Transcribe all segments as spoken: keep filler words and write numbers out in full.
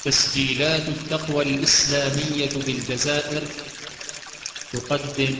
تسجيلات التقوى الإسلامية بالجزائر تقدم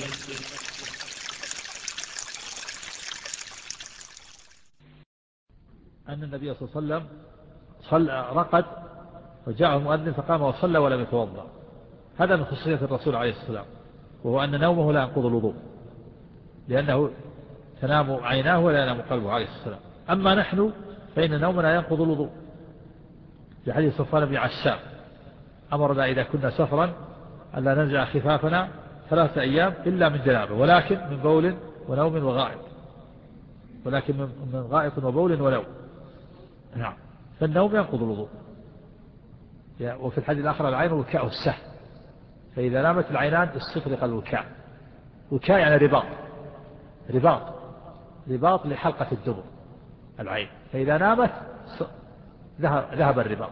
أن النبي صلى الله عليه وسلم صلى رقد وجاء المؤذن فقام وصلى ولم يتوضأ. هذا من خصوصية الرسول عليه الصلاة والسلام، وهو أن نومه لا ينقض الوضوء، لأنه تنام عيناه ولا ينام قلبه عليه الصلاة والسلام. أما نحن فإن نومنا ينقض الوضوء، في حديث صفوان بن عسام أمرنا إذا كنا سفرا ألا ننزع خفافنا ثلاثة أيام إلا من جنابه، ولكن من بول ونوم وغائط، ولكن من غائط وبول ونوم. نعم، فالنوم ينقض الوضوء. وفي الحديث الآخر العين وكاء السهل، فإذا نامت العينان استفرق الوكاء. وكاء يعني رباط، رباط رباط لحلقة الدبر العين، فإذا نامت ذهب الرباط.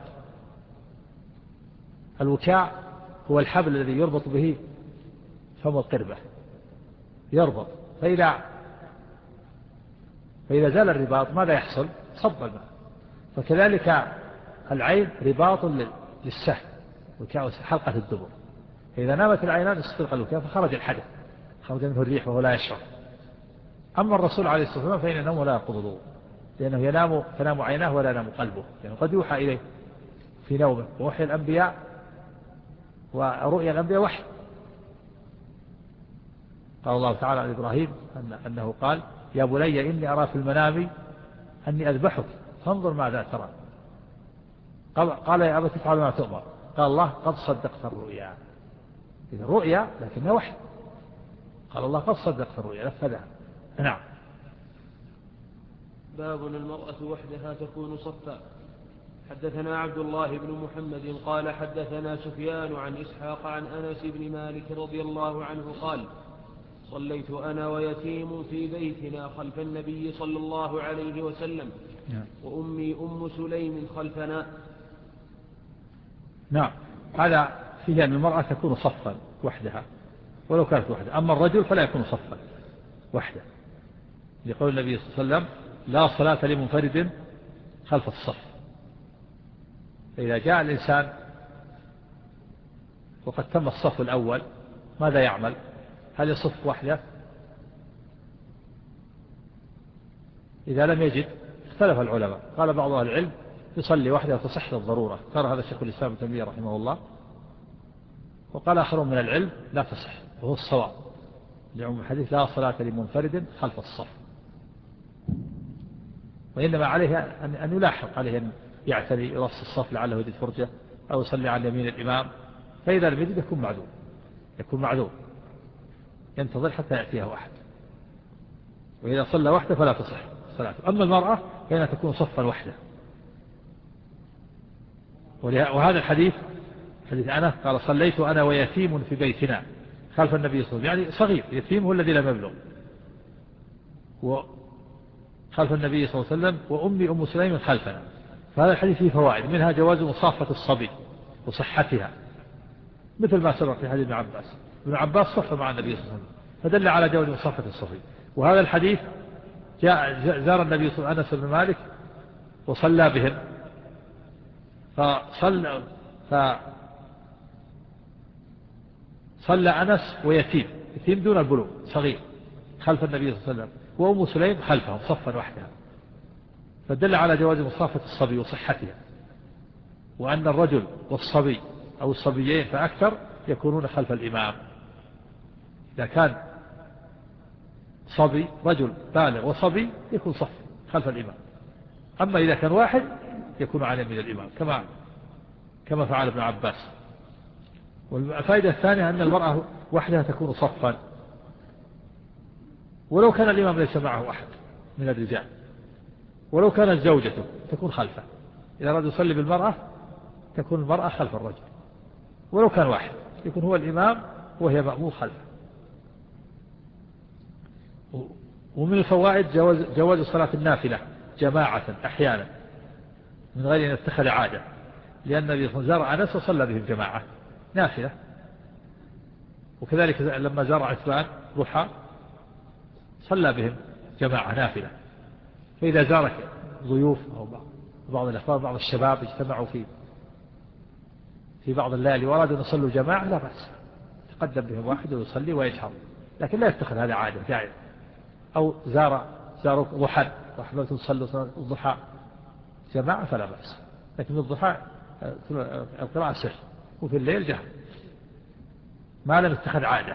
الوكاء هو الحبل الذي يربط به فم القربة، يربط، فإذا فإذا زال الرباط ماذا يحصل؟ صب الماء. فكذلك العين رباط للسهل، وكاء حلقة الدبر، فإذا نامت العينان استفرق الوكاء فخرج الحدث، خرج منه الريح وهو لا يشعر. أما الرسول عليه الصلاة والسلام فإن نومه لا ينقض الوضوء، لأنه ينام تنام عيناه ولا ينام قلبه، يعني قد يوحى إليه في نومه، ووحي الأنبياء ورؤيا الأنبياء وحي. قال الله تعالى عن إبراهيم أن أنه قال: يا بني إني أرى في المنام أني أذبحك فانظر ماذا ترى. قال يا أبت افعل ما تؤمر. قال الله: قد صدقت الرؤيا. إذا رؤيا لكنها وحي. قال الله: قد صدقت الرؤيا نفذها. نعم. باب المرأة وحدها تكون صفا. حدثنا عبد الله بن محمد قال حدثنا سفيان عن إسحاق عن أنس بن مالك رضي الله عنه قال: صليت أنا ويتيم في بيتنا خلف النبي صلى الله عليه وسلم، وأمي أم سليم خلفنا. نعم، هذا فيه أن المرأة تكون صفا وحدها ولو كانت وحدها، أما الرجل فلا يكون صفا وحده، لقول النبي صلى الله عليه وسلم: لا صلاة لمنفرد خلف الصف. فإذا جاء الإنسان وقد تم الصف الأول ماذا يعمل؟ هل يصف وحده؟ إذا لم يجد اختلف العلماء، قال بعض أهل العلم يصلي وحده وتصح الضرورة، ترى هذا الشيخ الإسلام ابن تيمية رحمه الله. وقال آخرون من العلم لا تصح، وهو الصواب لعموم الحديث: لا صلاة لمنفرد خلف الصف. وإنما عليه أن يلاحق، عليه أن يعتني يرص الصف لعله يجد فرجة، أو يصلي عن يمين الإمام، فإذا لم يجد يكون معذور، يكون معذور ينتظر حتى يأتيه واحد. وإذا صلى وحده فلا تصح صلاته. أما المرأة فإنها تكون صفا وحده. وهذا الحديث حديث أنس قال: صليت أنا ويتيم في بيتنا خلف النبي صلى الله عليه وسلم، يعني صغير، يتيم هو الذي لم يبلغ، وخلف النبي صلى الله عليه وسلم، وأمي أم سليم خلفنا. فهذا الحديث فيه فوائد، منها جواز مصافة الصبي وصحتها، مثل ما سبق في حديث ابن عباس. ابن عباس صف مع النبي صلى الله عليه وسلم فدل على جواز مصافة الصبي. وهذا الحديث جاء زار النبي صلى الله عليه وسلم أنس بن مالك وصلى بهم، فصلى فصلى أنس ويتيم، يتيم دون البلوغ صغير، خلف النبي صلى الله عليه وسلم، وأم سليم خلفهم صفا وحدها، فدل على جواز مصافة الصبي وصحتها، وأن الرجل والصبي أو الصبيين فأكثر يكونون خلف الإمام. إذا كان صبي رجل بالغ وصبي يكون صف خلف الإمام، أما إذا كان واحد يكون عن يمين الإمام، كما كما فعل ابن عباس. والفائدة الثانية أن المرأة وحدها تكون صفا، ولو كان الإمام ليس معه أحد من الرجال، ولو كانت زوجته تكون خلفه. إذا أراد يصلي بالمرأة تكون المرأة خلف الرجل، ولو كان واحد يكون هو الإمام وهي مأمور خلفه. ومن الفوائد جواز, جواز صلاة النافلة جماعة أحيانا من غير أن يتخذ عادة، لأن النبي زار أنس وصلى بهم جماعة نافلة، وكذلك لما زار عثمان ضحى صلى بهم جماعة نافلة. فإذا زارك ضيوف أو بعض الأخوان بعض الشباب اجتمعوا في في بعض الليالي وأرادوا أن يصلوا جماعة لا بأس، تقدم بهم واحد ويصلي ويجهر، لكن لا يتخذ هذا عادة دائما. أو زار زاروا ضحى وأحببتم تصلوا الضحى جماعة فلا بأس، لكن الضحى القراءة سر، وفي الليل جهر، ما لم يتخذ عادة.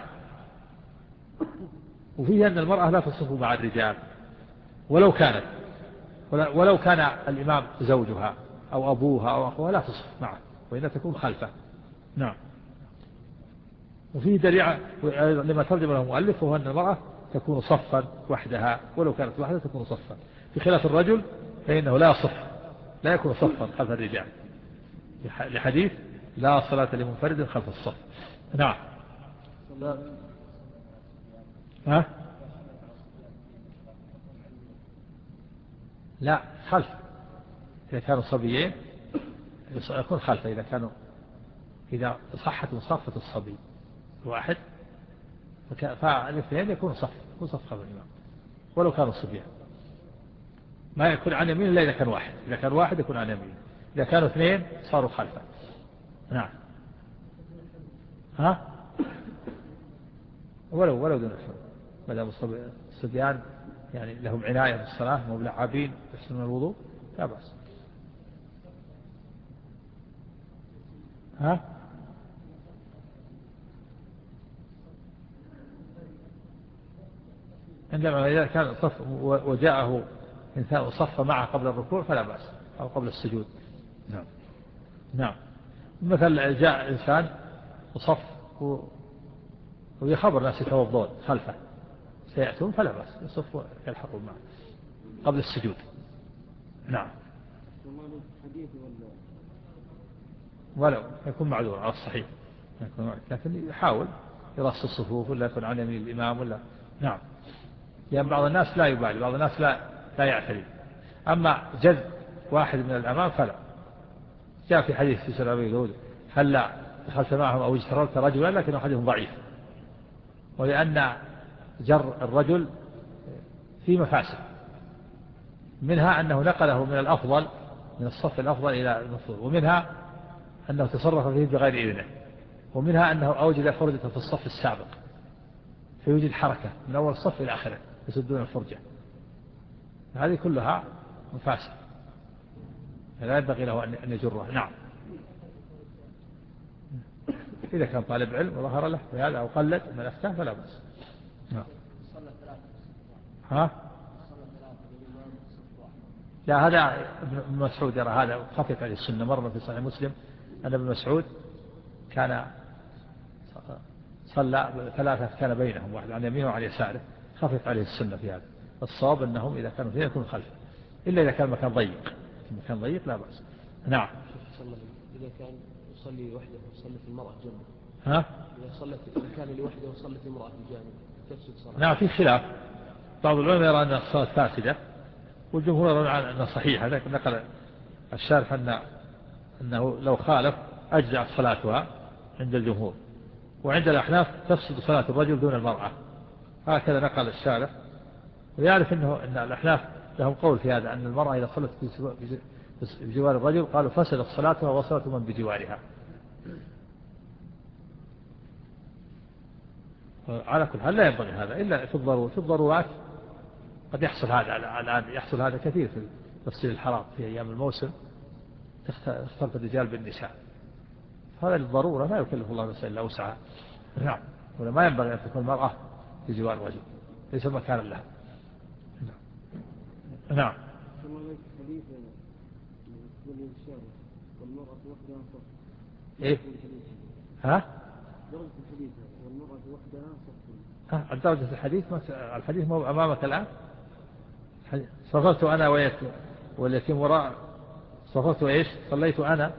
وفيه أن المرأة لا تصف مع الرجال ولو كانت ولو كان الإمام زوجها أو أبوها أو أخوها لا تصف معه، وإنها تكون خلفه. نعم. وفيه دليل لما ترجم له المؤلف، وهو أن المرأة تكون صفا وحدها، ولو كانت وحدها تكون صفا، بخلاف الرجل فإنه لا يصف، لا يكون صفا خلف الرجال، لحديث لا صلاة لمنفرد خلف الصف. نعم. ها؟ لا، خلف. إذا كانوا صبيين يكون خلفه، إذا كانوا إذا صحت مصافة الصبي واحد فالاثنين يكون صف، يكون صف خلف الإمام ولو كانوا صبيان. ما يكون عن يمين إلا إذا كان واحد، إذا كان واحد يكون عن يمين، إذا كانوا اثنين صاروا خلفه. نعم. ها؟ ولو ولو دون الحرم، ما دام الصبيان يعني لهم عناية بالصلاة وملعبين يحسنون الوضوء لا بأس. ها؟ عندما إذا كان صف وجاءه إنسان صف معه قبل الركوع فلا بأس، أو قبل السجود. نعم. نعم. مثل جاء إنسان وصف ويخبر الناس يتوضون خلفه سيأتون فلا بأس، يصف يلحقون معه قبل السجود. نعم. ولو يكون معذور على الصحيح، لكن يحاول يرص الصفوف ولا يكون عن يمين الإمام ولا. نعم. يعني بعض الناس لا يبالي، بعض الناس لا لا يعتري. أما جذب واحد من الأمام فلا. جاء في حديث في سنن أبي داود هل دخلت معهم أو اجتررت رجلا، لكنه حديث ضعيف، ولأن جر الرجل في مفاسد، منها أنه نقله من الأفضل من الصف الأفضل إلى المفضول، ومنها أنه تصرف فيه بغير إذنه، ومنها أنه أوجد فرجة في الصف السابق فيوجد حركة من أول الصف إلى آخره يسدون الفرجة. هذه كلها مفاسد، لا ينبغي له أن يجرها. نعم. إذا كان طالب علم وظهر له بهذا أو قلد من الأفتاء فلا بأس. نعم. ها؟ لا، هذا ابن مسعود يرى هذا خفف عليه السنة. مرة في صحيح مسلم أن ابن مسعود كان صلى ثلاثة كان بينهم، واحد عن يمينه وعن يساره، خفف عليه السنة في هذا. الصواب أنهم إذا كانوا فيه يكون خلفه، إلا إذا كان مكان ضيق، مكان ضيق لا بأس. نعم. إذا كان يصلي وحده وصلت المرأة جنبه. ها؟ إذا صلت إذا كان لوحده وصلت المرأة في جانبه تفسد صلاة. نعم، في خلاف. بعض العلماء يرى أن الصلاة فاسدة، والجمهور يرى أنها صحيحة، لكن نقل الشارح أن أنه لو خالف أجزع صلاتها عند الجمهور، وعند الأحناف تفسد صلاة الرجل دون المرأة، هكذا نقل الشارح. ويعرف أنه أن الأحناف لهم قول في هذا، أن المرأة إذا صلت بجوار الرجل قالوا فسدت صلاتها وصلة من بجوارها. على كل حال لا ينبغي هذا إلا في الضرورة، في الضرورات قد يحصل هذا الآن، يحصل هذا كثير في تفسير الحرام في أيام الموسم، تختلط الرجال بالنساء، هذا للضرورة لا يكلف الله نفسا إلا وسعها. نعم. ولا ما ينبغي أن تكون المرأة في جوار الرجل، ليس مكانا لها. نعم. إيه؟ ها؟ درجة الحديث والمرأة وحدها صف. ها؟ درجة الحديث الحديث مو أمامك الآن. صفرت أنا ويتيم واليتيم وراء، صفرت إيش؟ صليت أنا.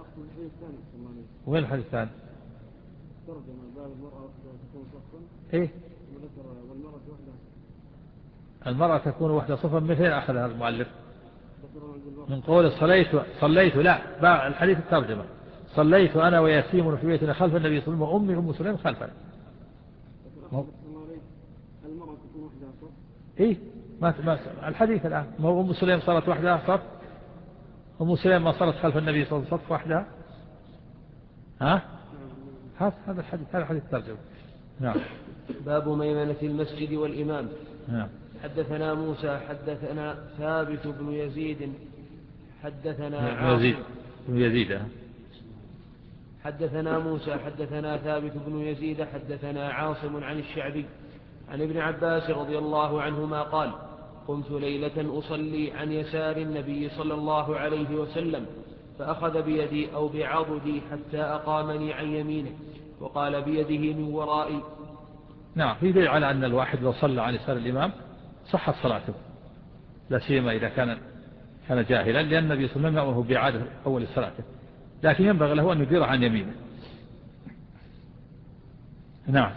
وين الحديث الثاني؟ ترجم باب المرأة وحدها تكون صفا. إيه؟ وذكر والمرأة وحدها. المرأة تكون وحدها صفا. من فين أخذها المؤلف؟ من قول صليت صليت لا الحديث الترجمة صليت أنا ويتيم في بيتنا خلف النبي صلى الله عليه وسلم وأمي أم سليم خلفنا. المرأة تكون وحدها صف. إيه؟ ما ما الحديث الآن ما هو أم سليم صارت وحدها صف. أم سليم ما صارت خلف النبي صلى الله عليه وسلم صف وحدها. ها هذا الحديث هذا حديث ترجمة. نعم. باب ميمنة المسجد والإمام. نعم. حدثنا موسى حدثنا ثابت بن يزيد حدثنا بن يزيد عاصم بن يزيد حدثنا موسى حدثنا ثابت بن يزيد حدثنا عاصم عن الشعبي عن ابن عباس رضي الله عنهما قال قمت ليلة أصلي عن يسار النبي صلى الله عليه وسلم فأخذ بيدي أو بعضدي حتى أقامني عن يمينه وقال بيده من ورائي. نعم. في دليل على أن الواحد لو صلى عن يسار الإمام صحت صلاته، لا سيما إذا كان كان جاهلا، لأن النبي صلى الله عليه وسلم يأمره بإعادة أول صلاته، لكن ينبغي له أن يدير عن يمينه. نعم.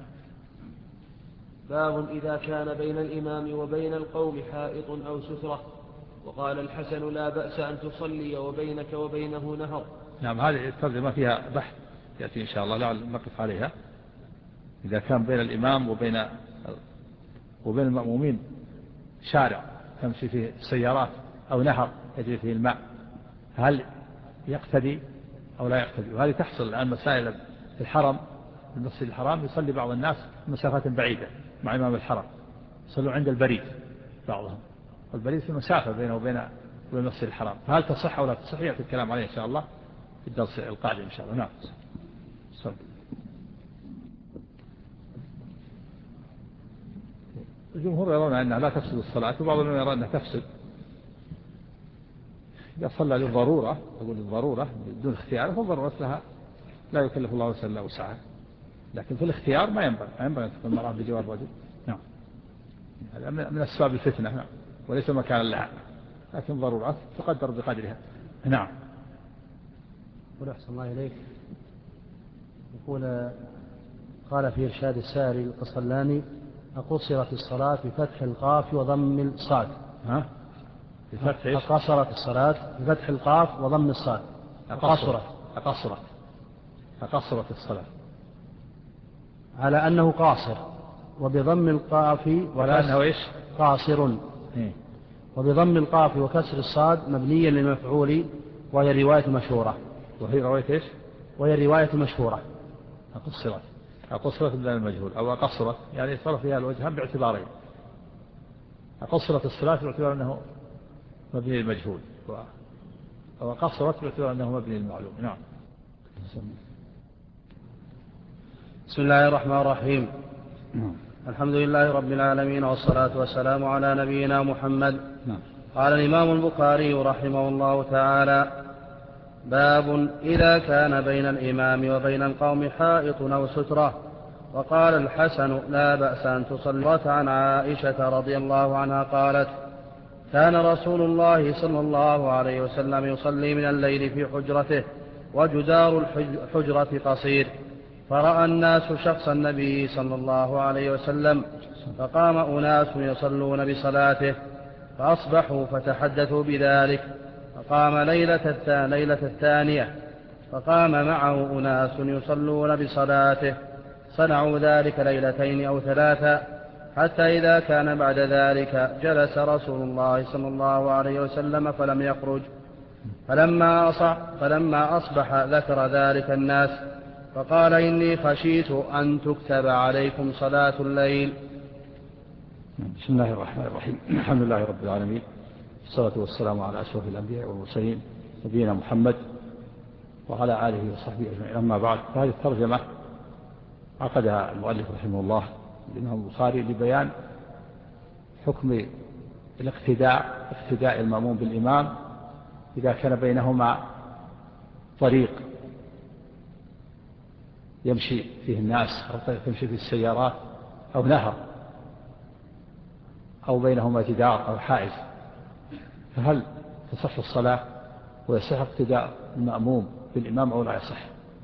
باب إذا كان بين الإمام وبين القوم حائط أو سترة. وقال الحسن لا بأس أن تصلي وبينك وبينه نهر. نعم. هذه الترجمة فيها بحث يأتي إن شاء الله لعل نقف عليها. إذا كان بين الإمام وبين وبين المأمومين شارع تمشي فيه السيارات أو نهر يجري فيه الماء، هل يقتدي أو لا يقتدي؟ وهذه تحصل الآن مسائل في الحرم، في المسجد الحرام يصلي بعض الناس مسافات بعيدة مع إمام الحرم، يصلوا عند البريد بعضهم، والبريد في مسافة بينه وبين المسجد الحرام، فهل تصح أو لا تصح يأتي الكلام عليه إن شاء الله في الدرس القادم إن شاء الله. نعم. صلي. الجمهور يرون أنها لا تفسد الصلاة، وبعضهم يرون أنها تفسد إذا صلى للضرورة، أقول للضرورة بدون اختيار، فالضرورة لها لا يكلف الله نفسا إلا وسعها، لكن في الاختيار ما ينبغي ما ينبغي أن تكون المرأة بجوار الرجل. نعم. هذا من أسباب الفتنة. نعم. وليس مكانا لها، لكن ضرورات تقدر بقدرها. نعم. يقول أحسن الله إليك، يقول قال في إرشاد الساري القصلاني أقصرت الصلاة بفتح القاف وضم الصاد. ها؟ بفتح إيش؟ أقصرت الصلاة بفتح القاف وضم الصاد. أقصرت أقصرت أقصرت الصلاة على أنه قاصر، وبضم القاف ولا أنه إيش؟ قاصر. إيه؟ وبضم القاف وكسر الصاد مبنيا للمفعول، وهي رواية مشهورة. وهي رواية إيش؟ وهي رواية مشهورة. أقصرت أقصرت بدل المجهول، أو أقصرت يعني صار فيها الوجهان باعتبارين، أقصرت الصلاة باعتبار أنه مبني للمجهول، أو أقصرت باعتبار أنه مبني للمعلوم. نعم. بسم الله الرحمن الرحيم. الحمد لله رب العالمين، والصلاة والسلام على نبينا محمد. قال الإمام البخاري رحمه الله تعالى: باب إذا كان بين الإمام وبين القوم حائط أو سترة. وقال الحسن لا بأس أن تصلي. عن عائشة رضي الله عنها قالت: كان رسول الله صلى الله عليه وسلم يصلي من الليل في حجرته، وجدار الحجرة قصير، فرأى الناس شخص النبي صلى الله عليه وسلم، فقام أناس يصلون بصلاته، فأصبحوا فتحدثوا بذلك، فقام ليلة, ليلة الثانية فقام معه أناس يصلون بصلاته، صنعوا ذلك ليلتين أو ثلاثة، حتى إذا كان بعد ذلك جلس رسول الله صلى الله عليه وسلم فلم يخرج، فلما أصح فلما أصبح ذكر ذلك الناس، فقال: إني خشيت أن تكتب عليكم صلاة الليل. بسم الله الرحمن الرحيم. الحمد لله رب العالمين، والصلاة والسلام على أشرف الأنبياء والمرسلين نبينا محمد وعلى آله وصحبه أجمعين. أما بعد، فهذه الترجمة عقدها المؤلف رحمه الله الإمام البخاري لبيان حكم الاقتداء اقتداء المأموم بالإمام إذا كان بينهما طريق يمشي فيه الناس، أو طريق يمشي فيه السيارات، أو نهر، أو بينهما جدار أو حائز، فهل تصح الصلاة ويصح اقتداء المأموم بالإمام أو لا يصح؟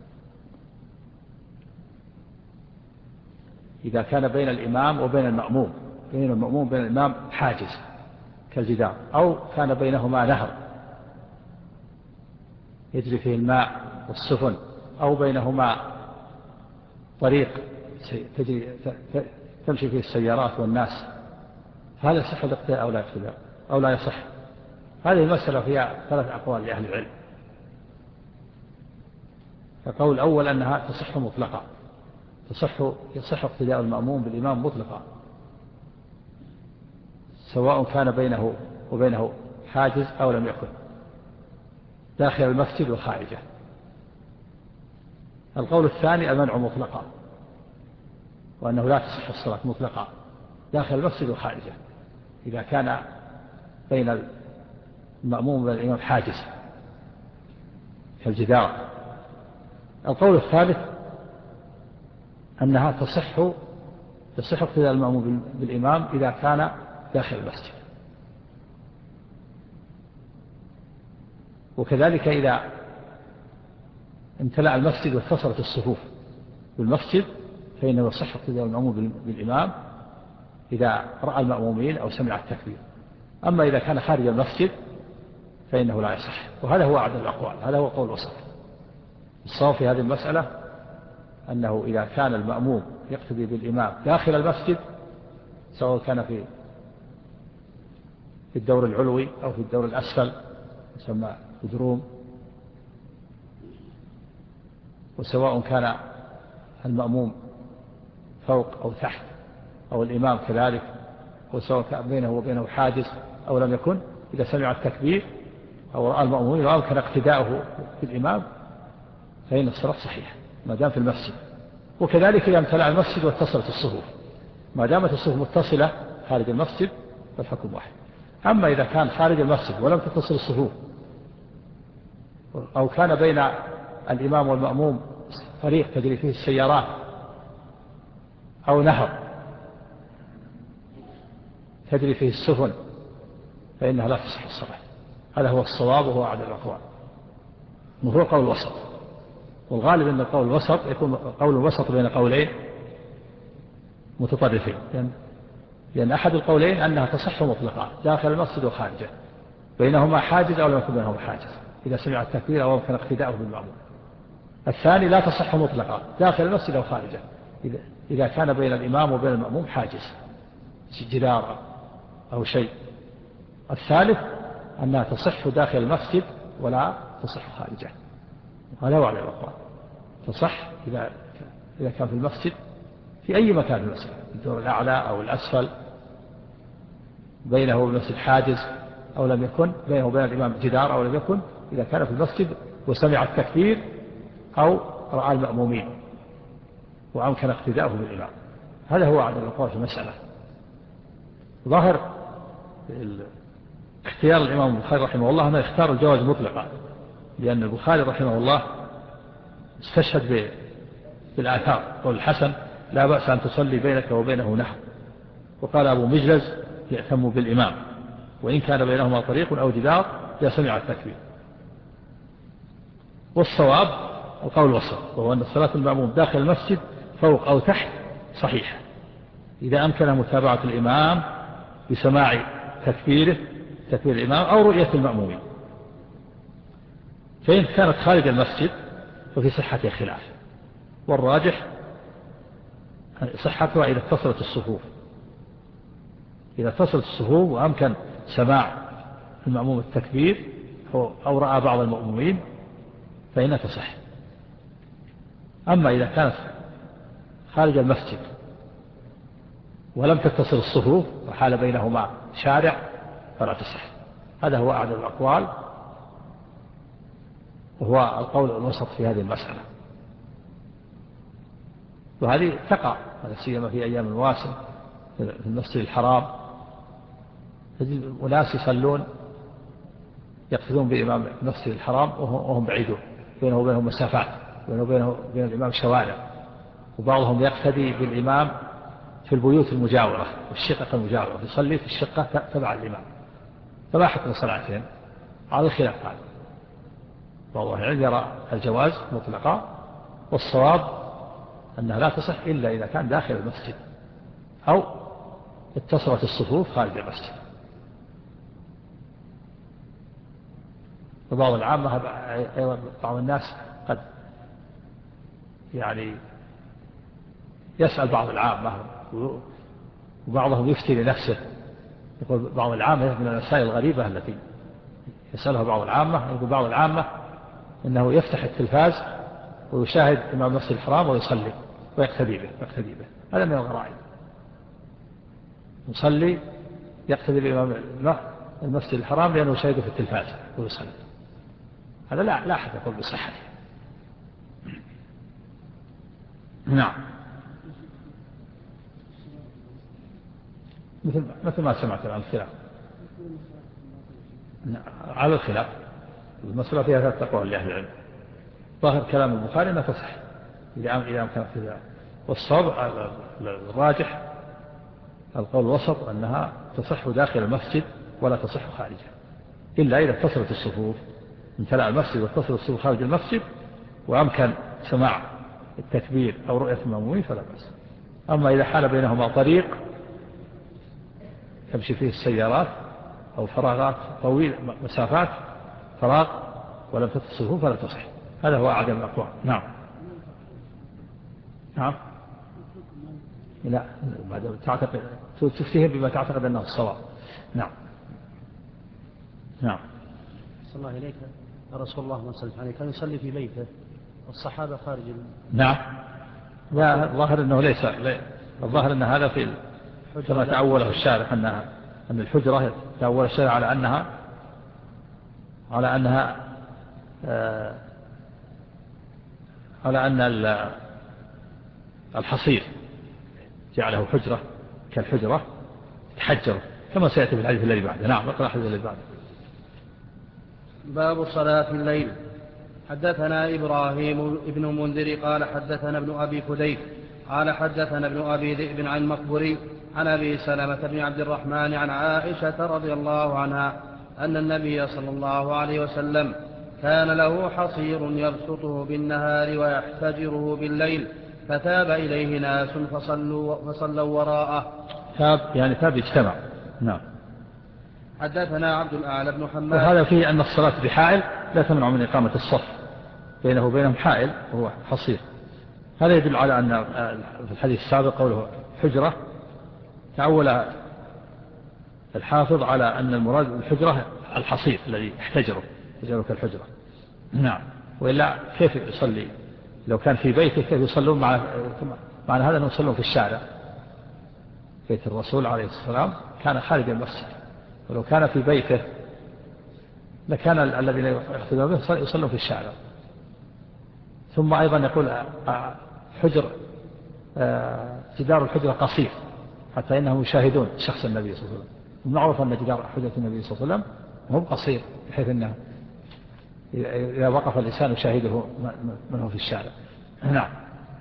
إذا كان بين الإمام وبين المأموم بين المأموم وبين الإمام حاجز كالجدار، أو كان بينهما نهر يجري فيه الماء والسفن، أو بينهما طريق تجري تمشي فيه السيارات والناس، فهل يصح الاقتداء أو لا يقتداء أو لا يصح؟ هذه المسألة فيها ثلاث أقوال لأهل العلم. القول الأول أنها تصح مطلقة، تصح يصح اقتداء المأموم بالإمام مطلقا سواء كان بينه وبينه حاجز أو لم يكن، داخل المسجد وخارجه. القول الثاني المنع مطلقا، وأنه لا تصح الصلاة مطلقا داخل المسجد وخارجه إذا كان بين المأموم والإمام حاجز كالجدار. القول الثالث أنها تصح تصح اقتداء المأموم بالإمام إذا كان داخل المسجد، وكذلك إذا امتلأ المسجد واتصلت الصفوف بالمسجد فإنه يصح اقتداء المأموم بالإمام إذا رأى المأمومين أو سمع التكبير. أما إذا كان خارج المسجد فإنه لا يصح، وهذا هو أعدل الأقوال، هذا هو قول الوسط. الصواب في هذه المسألة أنه إذا كان المأموم يقتدي بالإمام داخل المسجد سواء كان في في الدور العلوي أو في الدور الأسفل يسمى بدروم، وسواء كان المأموم فوق أو تحت أو الإمام كذلك، وسواء كان بينه وبينه حاجز أو لم يكن، إذا سمع التكبير أو رأى المأمومين وأمكن اقتداؤه بالإمام فإن الصلاة صحيحة ما دام في المسجد. وكذلك إذا امتلأ المسجد واتصلت الصفوف، ما دامت الصفوف متصلة خارج المسجد فالحكم واحد. أما إذا كان خارج المسجد ولم تتصل الصفوف أو كان بين الإمام والمأموم طريق تجري فيه السيارات أو نهر تجري فيه السفن فإنها لا تصح الصلاة. هذا هو الصواب وهو أعدل الأقوال، وهو قول الوسط. والغالب أن القول الوسط يكون قول الوسط بين قولين متطرفين، لأن, لأن أحد القولين أنها تصح مطلقا داخل المسجد وخارجه بينهما حاجز أو لم يكن بينهما حاجز إذا سمع التكبير أو يمكن اقتداؤه بالمأموم. الثاني لا تصح مطلقا داخل المسجد أو خارجه إذا كان بين الإمام وبين المأموم حاجز جدار أو شيء. الثالث أنها تصح داخل المسجد ولا تصح خارجه. هذا هو على الأقوال، تصح إذا إذا كان في المسجد في أي مكان في المسجد، الدور الأعلى أو الأسفل، بينه وبين المسجد حاجز أو لم يكن، بينه وبين الإمام جدار أو لم يكن، إذا كان في المسجد وسمع التكبير أو رأى المأمومين وأمكن اقتداؤه بالإمام. هذا هو عدد الأقوال في المسألة. ظاهر اختيار الإمام البخاري رحمه الله أنه يختار الجواز مطلقا، لأن البخاري رحمه الله استشهد بالآثار. قول الحسن لا بأس أن تصلي بينك وبينه نحو، وقال أبو مجلز يأتم بالإمام وإن كان بينهما طريق أو جدار إذا سمع التكبير. والصواب القول الوسط، وهو أن صلاة المأموم داخل المسجد فوق أو تحت صحيحة إذا أمكن متابعة الإمام بسماع تكبيره تكبير الإمام أو رؤية المأمومين. فإن كانت خارج المسجد ففي صحة خلاف، والراجح صحتها إذا اتصلت الصفوف، إذا اتصلت الصفوف وأمكن سماع المأموم التكبير أو رأى بعض المأمومين فإنها تصح. أما إذا كانت خارج المسجد ولم تتصل الصفوف وحال بينهما شارع فلا تصح. هذا هو أعدل الأقوال وهو القول الوسط في هذه المسألة. وهذه تقع لا سيما في أيام المواسم في المسجد الحرام، تجد أناس يصلون يقصدون بإمام المسجد الحرام وهم بعيدون بينه وبينهم مسافات، بينه وبينه وبين الإمام شوارع، وبعضهم يقتدي بالإمام في البيوت المجاورة والشقق المجاورة، يصلي في الشقة تبع الإمام، فما حكم صلاتهم؟ على الخلاف هذا. والله العلم يرى الجواز مطلقا، والصواب أنها لا تصح إلا إذا كان داخل المسجد أو اتصلت الصفوف خارج المسجد. وبعض العامة أيضا بعض الناس قد يعني يسأل بعض العامة وبعضهم يفتي لنفسه. يقول بعض العامة من المسائل الغريبة التي يسألها بعض العامة، يقول بعض العامة إنه يفتح التلفاز ويشاهد إمام المسجد الحرام ويصلي ويقتدي به ويقتدي به هذا من الغرائب. يصلي يقتدي بإمام المسجد الحرام لأنه يشاهده في التلفاز ويصلي، هذا لا لا أحد يقول بصحته. نعم مثل مثل ما سمعت عن الخلاف على الخلاف. المسألة فيها ثلاث أقوال لأهل العلم. ظاهر كلام البخاري أنها تصح إذا إذا كانت كذا، والصواب الراجح القول الوسط أنها تصح داخل المسجد ولا تصح خارجه، إلا إذا اتصلت الصفوف امتلأ المسجد واتصل الصفوف خارج المسجد وأمكن سماع التكبير أو رؤية المأمومين فلا بأس. أما إذا حال بينهما طريق تمشي فيه السيارات أو فراغات طويلة مسافات فراغ ولم تتصل الصفوف فلا تصح. هذا هو أعدم الأقوال. نعم نعم لا بعد تعتقد تفتهم بما تعتقد أنه الصواب. نعم نعم. صلى الله عليك رسول الله ما صلى عليه كان يصلي في بيته والصحابة خارج ال... نعم. لا الظاهر أنه ليس الظاهر أن هذا في كما تأوله الشارح أنها أن الحجرة تأول الشارع على أنها على أنها آه على أن الحصير جعله حجرة كالحجرة تحجره كما سيأتي في الحديث الذي بعده. نعم اقرأ الحديث الذي بعده. باب صلاة الليل. حدثنا إبراهيم ابن منذر قال حدثنا ابن أبي فديك قال حدثنا ابن أبي ذئب عن مقبري عن أبي سلمة بن عبد الرحمن عن عائشة رضي الله عنها أن النبي صلى الله عليه وسلم كان له حصير يبسطه بالنهار ويحتجره بالليل فتاب إليه ناس فصلوا, فصلوا وراءه. تاب يعني تاب اجتمع. نعم. حدثنا عبد الأعلى بن حماد. وهذا فيه أن الصلاة بحائل لا تمنع من إقامة الصف بينه وبينهم حائل وهو حصير. هذا يدل على أن في الحديث السابق قوله حجرة تأول الحافظ على أن المراد بالحجرة الحصير الذي يحتجره يجعله كالحجرة. نعم. وإلا كيف يصلي لو كان في بيته كيف يصلون مع معنى هذا أنه يصلون في الشارع. بيت الرسول عليه السلام كان خارج المسجد، ولو كان في بيته لكان الذين يقتدون به يصلون في الشارع. ثم أيضا يقول حجر جدار الحجرة قصير حتى إنهم يشاهدون شخص النبي صلى الله عليه وسلم. معروف أن جدار حجرة النبي صلى الله عليه وسلم هو قصير بحيث أنه إذا وقف الإنسان يشاهده من هو في الشارع. نعم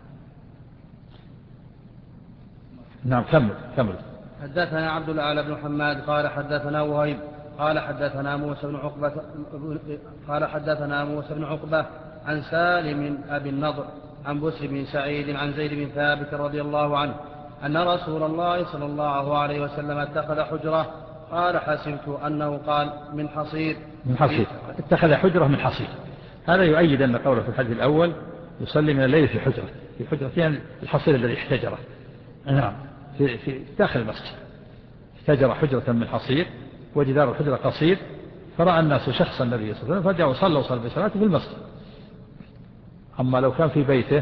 نعم كمل كمل. حدثنا عبد الأعلى بن حماد قال حدثنا وهيب قال حدثنا موسى بن عقبة قال حدثنا موسى بن عقبة عن سالم أبي النضر عن بسر بن سعيد عن زيد بن ثابت رضي الله عنه أن رسول الله صلى الله عليه وسلم اتخذ حجرة قال حسبت أنه قال من حصير. من حصير اتخذ حجرة من حصير. هذا يؤيد أن قوله في الحديث الأول يصلي من الليل في حجرة في حجرة يعني الحصير الذي احتجره. نعم في, في داخل المسجد احتجر حجرة من حصير وجدار الحجرة قصير فرأى الناس شخص النبي صلى الله عليه وسلم فجاءوا صلوا صلوا بصلاته في المسجد. أما لو كان في بيته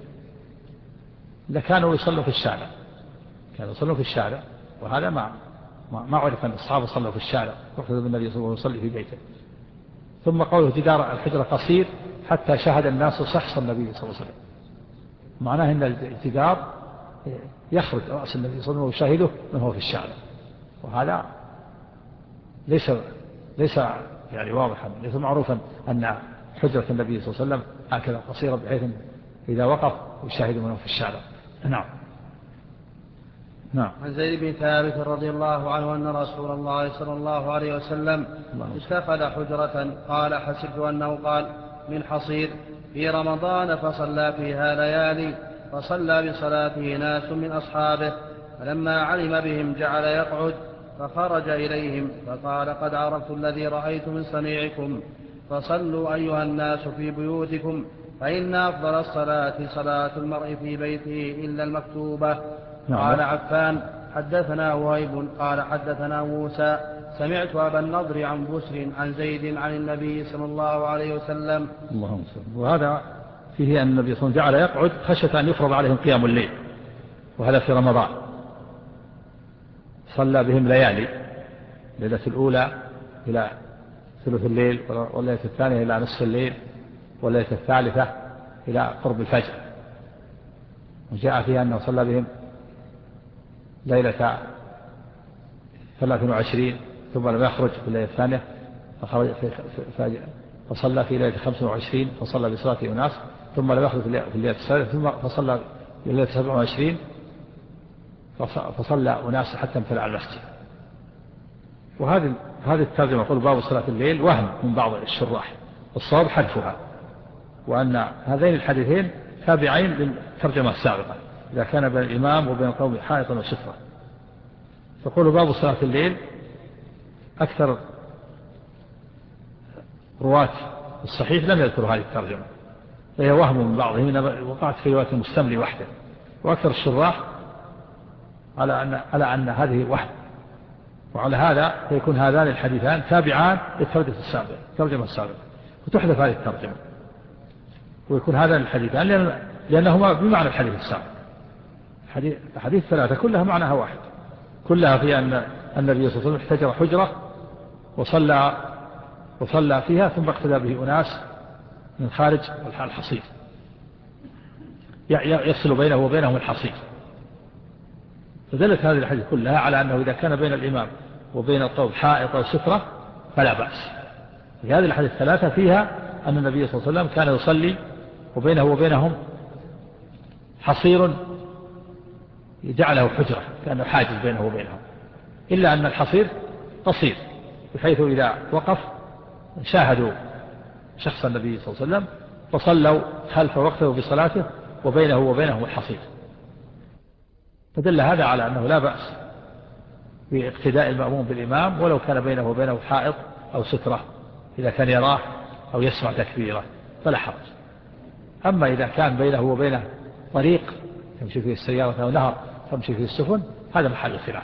لكانوا يصلوا في الشارع كانوا يصلوا في الشارع وهذا ما ما عرف أن الصحابة صلوا في الشارع وقت النبي صلى الله عليه وسلم يصلي في بيته. ثم قوله جدار الحجرة قصير حتى شاهد الناس شخص النبي صلى الله عليه وسلم معناه أن الجدار يخرج رأس النبي صلى الله عليه وسلم ويشاهده من هو في الشارع، وهذا ليس ليس يعني واضحا ليس معروفا أن حجرة النبي صلى الله عليه وسلم هكذا قصيرة بحيث إذا وقف يشاهد من هو في الشارع. نعم نعم. عن زيد بن ثابت رضي الله عنه أن رسول الله صلى الله عليه وسلم اتخذ حجرة قال حسبت أنه قال من حصير في رمضان فصلى فيها ليالي فصلى بصلاته ناس من أصحابه فلما علم بهم جعل يقعد فخرج إليهم فقال قد عرفت الذي رأيت من صنيعكم فصلوا أيها الناس في بيوتكم فإن أفضل الصلاة صلاة المرء في بيته إلا المكتوبة. قال عفان حدثنا وهيب قال حدثنا موسى سمعت أبا النضر عن بسر عن زيد عن النبي صلى الله عليه وسلم. اللهم صل. وهذا فيه أن النبي صلى الله عليه وسلم جعل يقعد خشية أن يفرض عليهم قيام الليل، وهذا في رمضان. صلى بهم ليالي، ليلة الأولى إلى ثلث الليل، والليلة الثانية إلى نصف الليل، والليلة الثالثة إلى قرب الفجر. وجاء فيها أنه صلى بهم ليلة ثلاث وعشرين ثم لم يخرج في الليلة الثانية فخرج في فصلى في ليلة خمس وعشرين فصلى بصلاة أناس ثم لم يخرج في الليلة الثالثة ثم فصلى في ليلة سبع وعشرين فصلى أناس حتى امتلأ المسجد. وهذه هذه الترجمة يقول باب صلاة الليل وهم من بعض الشراح، والصواب حذفها، وأن هذين الحديثين تابعين للترجمة السابقة إذا كان بين الإمام وبين القوم حائط وسترة. تقول باب صلاة الليل، أكثر رواة الصحيح لم يذكروا هذه الترجمة، فهي وهم من بعضهم، وقعت في رواية المستملي وحده، وأكثر الشراح على أن على أن هذه وهم، وعلى هذا فيكون هذان الحديثان تابعان للترجمة السابقة الترجمة السابقة وتحذف هذه الترجمة، ويكون هذان الحديثان لأن لأنهما بمعنى الحديث السابق. حديث حديث ثلاثة كلها معناها واحد، كلها في أن النبي صلى الله عليه وسلم احتجر حجرة وصلى وصلى فيها ثم اقتدى به أناس من خارج الحصير يفصل بينه وبينهم الحصير. فدلت هذه الحديث كلها على أنه إذا كان بين الإمام وبين القوم حائط أو سترة فلا بأس. في هذه الحديث الثلاثة فيها أن النبي صلى الله عليه وسلم كان يصلي وبينه وبينهم حصير جعله حجرة كأنه حاجز بينه وبينهم، إلا أن الحصير قصير بحيث إذا وقف شاهدوا شخص النبي صلى الله عليه وسلم فصلوا خلف وقته بصلاته وبينه وبينهم الحصير. فدل هذا على أنه لا بأس باقتداء المأموم بالإمام ولو كان بينه وبينه حائط أو سترة، إذا كان يراه أو يسمع تكبيره فلا حرج. أما إذا كان بينه وبينه طريق تمشي فيه السيارة أو نهر تمشي فيه السفن هذا محل خلاف.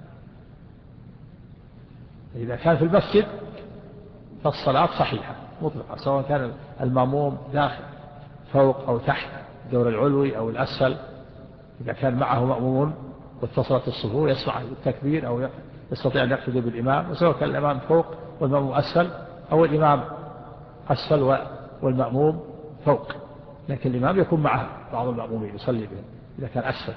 إذا كان في المسجد فالصلاة صحيحة مطلقة، سواء كان المأموم داخل فوق أو تحت الدور العلوي أو الأسفل، إذا كان معه مأموم واتصلت الصفوف يسمع التكبير أو يستطيع أن يقتدي بالإمام، وسواء كان الإمام فوق والمأموم أسفل أو الإمام أسفل والمأموم فوق، لكن الإمام يكون معه بعض المأمومين يصلي بهم إذا كان أسفل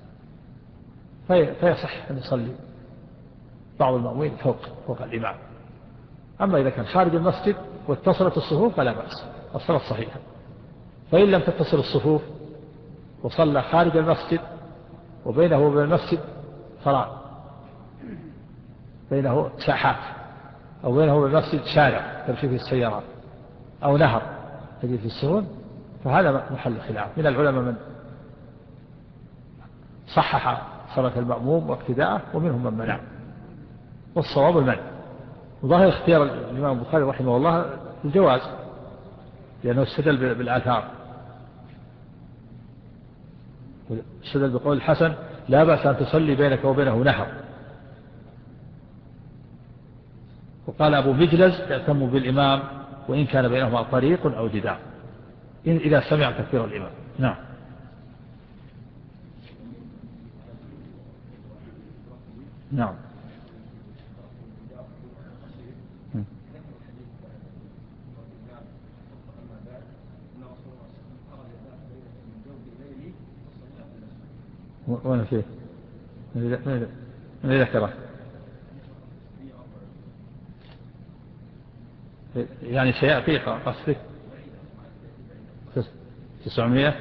في فيصح أن يصلي بعض المأمومين فوق فوق الإمام. أما إذا كان خارج المسجد واتصلت الصفوف فلا بأس، الصلاة صحيحة. فإن لم تتصل الصفوف وصلى خارج المسجد وبينه وبين المسجد فراغ، بينه ساحات أو بينه وبين المسجد شارع تمشي فيه السيارات أو نهر تجري في السفن، فهذا محل خلاف من العلماء من صحح صلاة المأموم واقتداءه ومنهم من منع، والصواب المنع. وظاهر اختيار الإمام البخاري رحمه الله الجواز لأنه استدل بالآثار، استدل بقول الحسن لا بأس أن تصلي بينك وبينه نهر. وقال أبو مجلز يأتم بالإمام وإن كان بينهما طريق أو جدار إذا سمع تكبير الإمام. نعم. نعم. وانا فيه من ذكره يعني سيأتي قصدك تسعمائة.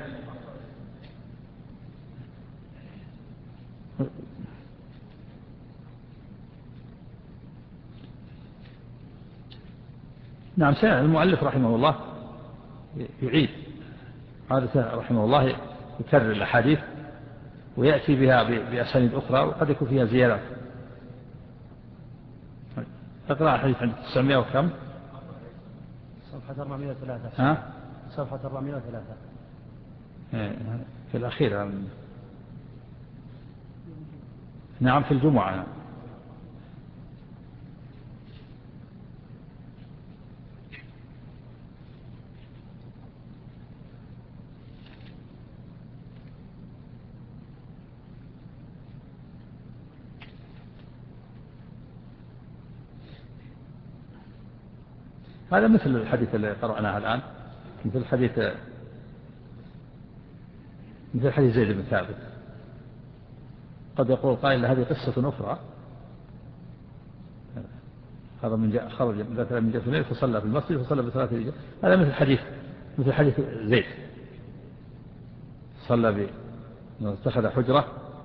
نعم. المؤلف رحمه الله يعيد عادة رحمه الله يكرر الأحاديث ويأتي بها بأسانيد أخرى وقد يكون فيها زيادات. اقرأ الحديث عند تسعمائة وكم؟ صفحة أربعمائة وثلاثة. ها؟ صفحة أربعمائة وثلاثة في الأخير. نعم في الجمعة. هذا مثل الحديث اللي قرأناه الآن، مثل حديث مثل حديث زيد بن ثابت. قد يقول قائل هذه قصة أخرى، هذا من جاء خرج مثلا من جاء في الليل فصلى في المسجد فصلى بثلاثة رجال. هذا مثل حديث مثل حديث زيد، صلى ب اتخذ حجرة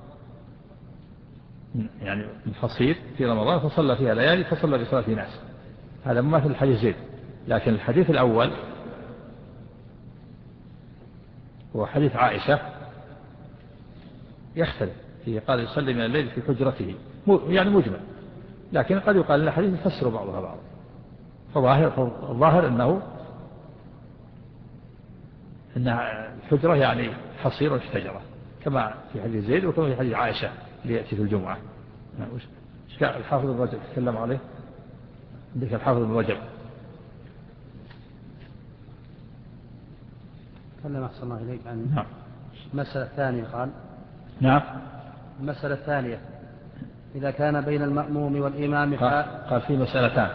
يعني من حصير في رمضان فصلى فيها ليالي فصلى بصلاة ناس. هذا مثل حديث زيد. لكن الحديث الأول هو حديث عائشة يختلف فيه، قال يصلي من الليل في حجرته يعني مجمل، لكن قد يقال أن الحديث يفسر بعضها بعضا. فظاهر الظاهر أنه أن الحجرة يعني حصير الشجرة كما في حديث زيد وكما في حديث عائشة اللي يأتي في الجمعة. الحافظ ابن رجب تكلم عليه، عندك الحافظ ابن رجب تكلم أحسن الله إليك عن نعم. المسألة الثانية قال نعم المسألة الثانية إذا كان بين المأموم والإمام قال, قال في مسألتان.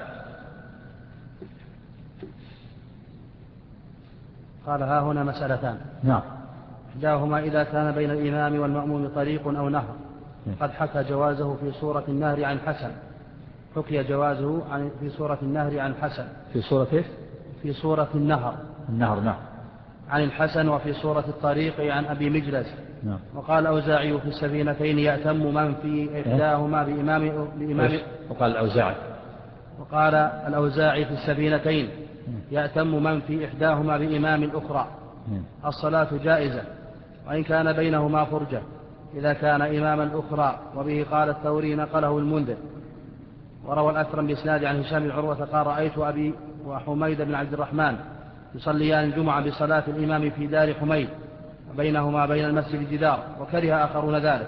قال ها هنا مسألتان. نعم. إحداهما إذا كان بين الإمام والمأموم طريق أو نهر قد حكى جوازه في صورة النهر عن حسن حكي جوازه عن في صورة النهر عن حسن في صورة إيه؟ في صورة النهر النهر نعم عن الحسن وفي صورة الطريق عن أبي مجلس. نعم. وقال أوزاعي في السفينتين يأتم من في إحداهما بإمام, بإمام وقال الأوزاعي وقال الأوزاعي في السفينتين يأتم من في إحداهما بإمام الأخرى الصلاة جائزة وإن كان بينهما فرجة إذا كان إماما الأخرى. وبه قال الثوري نقله المنذر. وروى الأكرم بإسناد عن هشام بن عروة قال رأيت أبي وحميد بن عبد الرحمن يصليان الجمعة بصلاة الإمام في دار حميد وبينهما بين المسجد جدار وكره آخرون ذلك.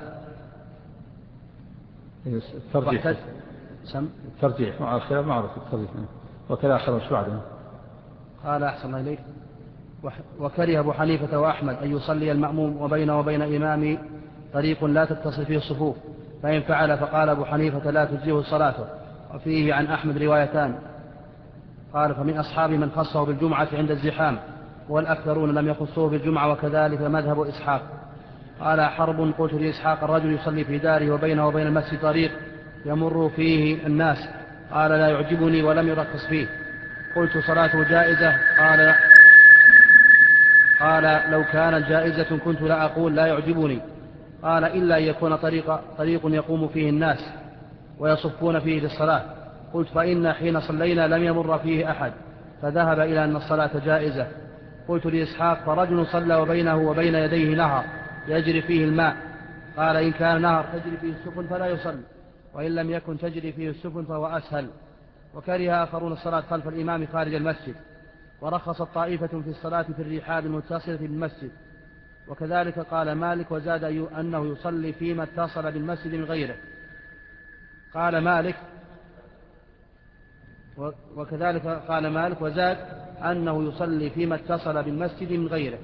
الترجيح الترجيح مع الخلاف معروف الترجيح وكذا آخرون شو بعده. قال أحسن الله إليك وكره أبو حنيفة وأحمد أن يصلي المأموم وبينه وبين إمام طريق لا تتصل فيه الصفوف فإن فعل فقال أبو حنيفة لا تجزيه صلاته. وفيه عن أحمد روايتان قال فمن أصحاب من خصه بالجمعة عند الزحام والأكثرون لم يخصوه بالجمعة وكذلك مذهب إسحاق. قال حرب قلت لإسحاق الرجل يصلي في داره وبينه وبين المسجد طريق يمر فيه الناس قال لا يعجبني ولم يرخص فيه. قلت صلاته جائزة قال قال لو كانت جائزة كنت لا أقول لا يعجبني. قال إلا أن يكون طريق, طريق يقوم فيه الناس ويصفون فيه للصلاة. قلت فإن حين صلينا لم يمر فيه أحد فذهب إلى أن الصلاة جائزة. قلت لإسحاق فرجل صلى وبينه وبين يديه نهر يجري فيه الماء قال إن كان نهر تجري فيه السفن فلا يصلي وإن لم يكن تجري فيه السفن فهو أسهل. وكره آخرون الصلاة خلف الإمام خارج المسجد. ورخصت طائفة في الصلاة في الرحاب المتصلة بالمسجد. وكذلك قال مالك وزاد أنه يصلي فيما اتصل بالمسجد من غيره. قال مالك وكذلك قال مالك وزاد أنه يصلي فيما اتصل بالمسجد من غيره.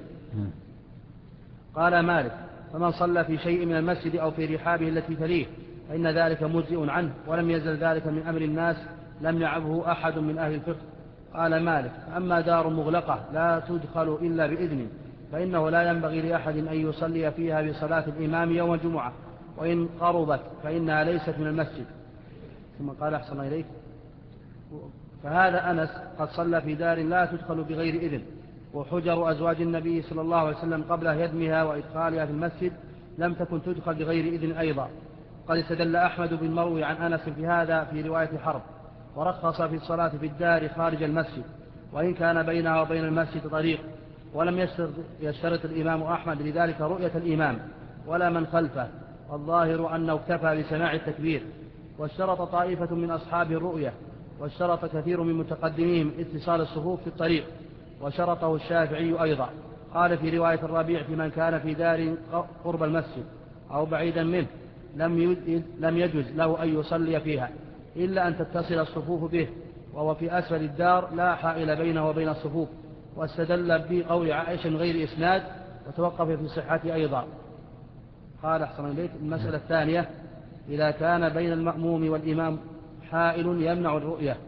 قال مالك فمن صلى في شيء من المسجد أو في رحابه التي تليه فإن ذلك مجزئ عنه ولم يزل ذلك من أمر الناس لم يعبه أحد من أهل الفقه. قال مالك أما دار مغلقة لا تدخل إلا بإذن فإنه لا ينبغي لأحد أن يصلي فيها بصلاة الإمام يوم الجمعة وإن قربت فإنها ليست من المسجد. ثم قال أحسن الله إليك فهذا أنس قد صلى في دار لا تدخل بغير إذن. وحجر أزواج النبي صلى الله عليه وسلم قبل هدمها وإدخالها في المسجد لم تكن تدخل بغير إذن أيضا. قد استدل أحمد بالمروي عن أنس في هذا في رواية حرب ورخص في الصلاة في الدار خارج المسجد وإن كان بينها وبين المسجد طريق. ولم يشترط الإمام أحمد لذلك رؤية الإمام ولا من خلفه والظاهر أنه اكتفى بسماع التكبير. واشترط طائفة من أصحاب الرؤية واشترط كثير من متقدميهم اتصال الصفوف في الطريق وشرطه الشافعي أيضا. قال في رواية الربيع في من كان في دار قرب المسجد أو بعيدا منه لم يجوز له أن يصلي فيها إلا أن تتصل الصفوف به وهو في أسفل الدار لا حائل بينه وبين الصفوف. واستدل بقول عائشة غير إسناد وتوقف في صحته أيضا. قال أحسن إليك المسألة الثانية إذا كان بين المأموم والإمام حائل يمنع الرؤية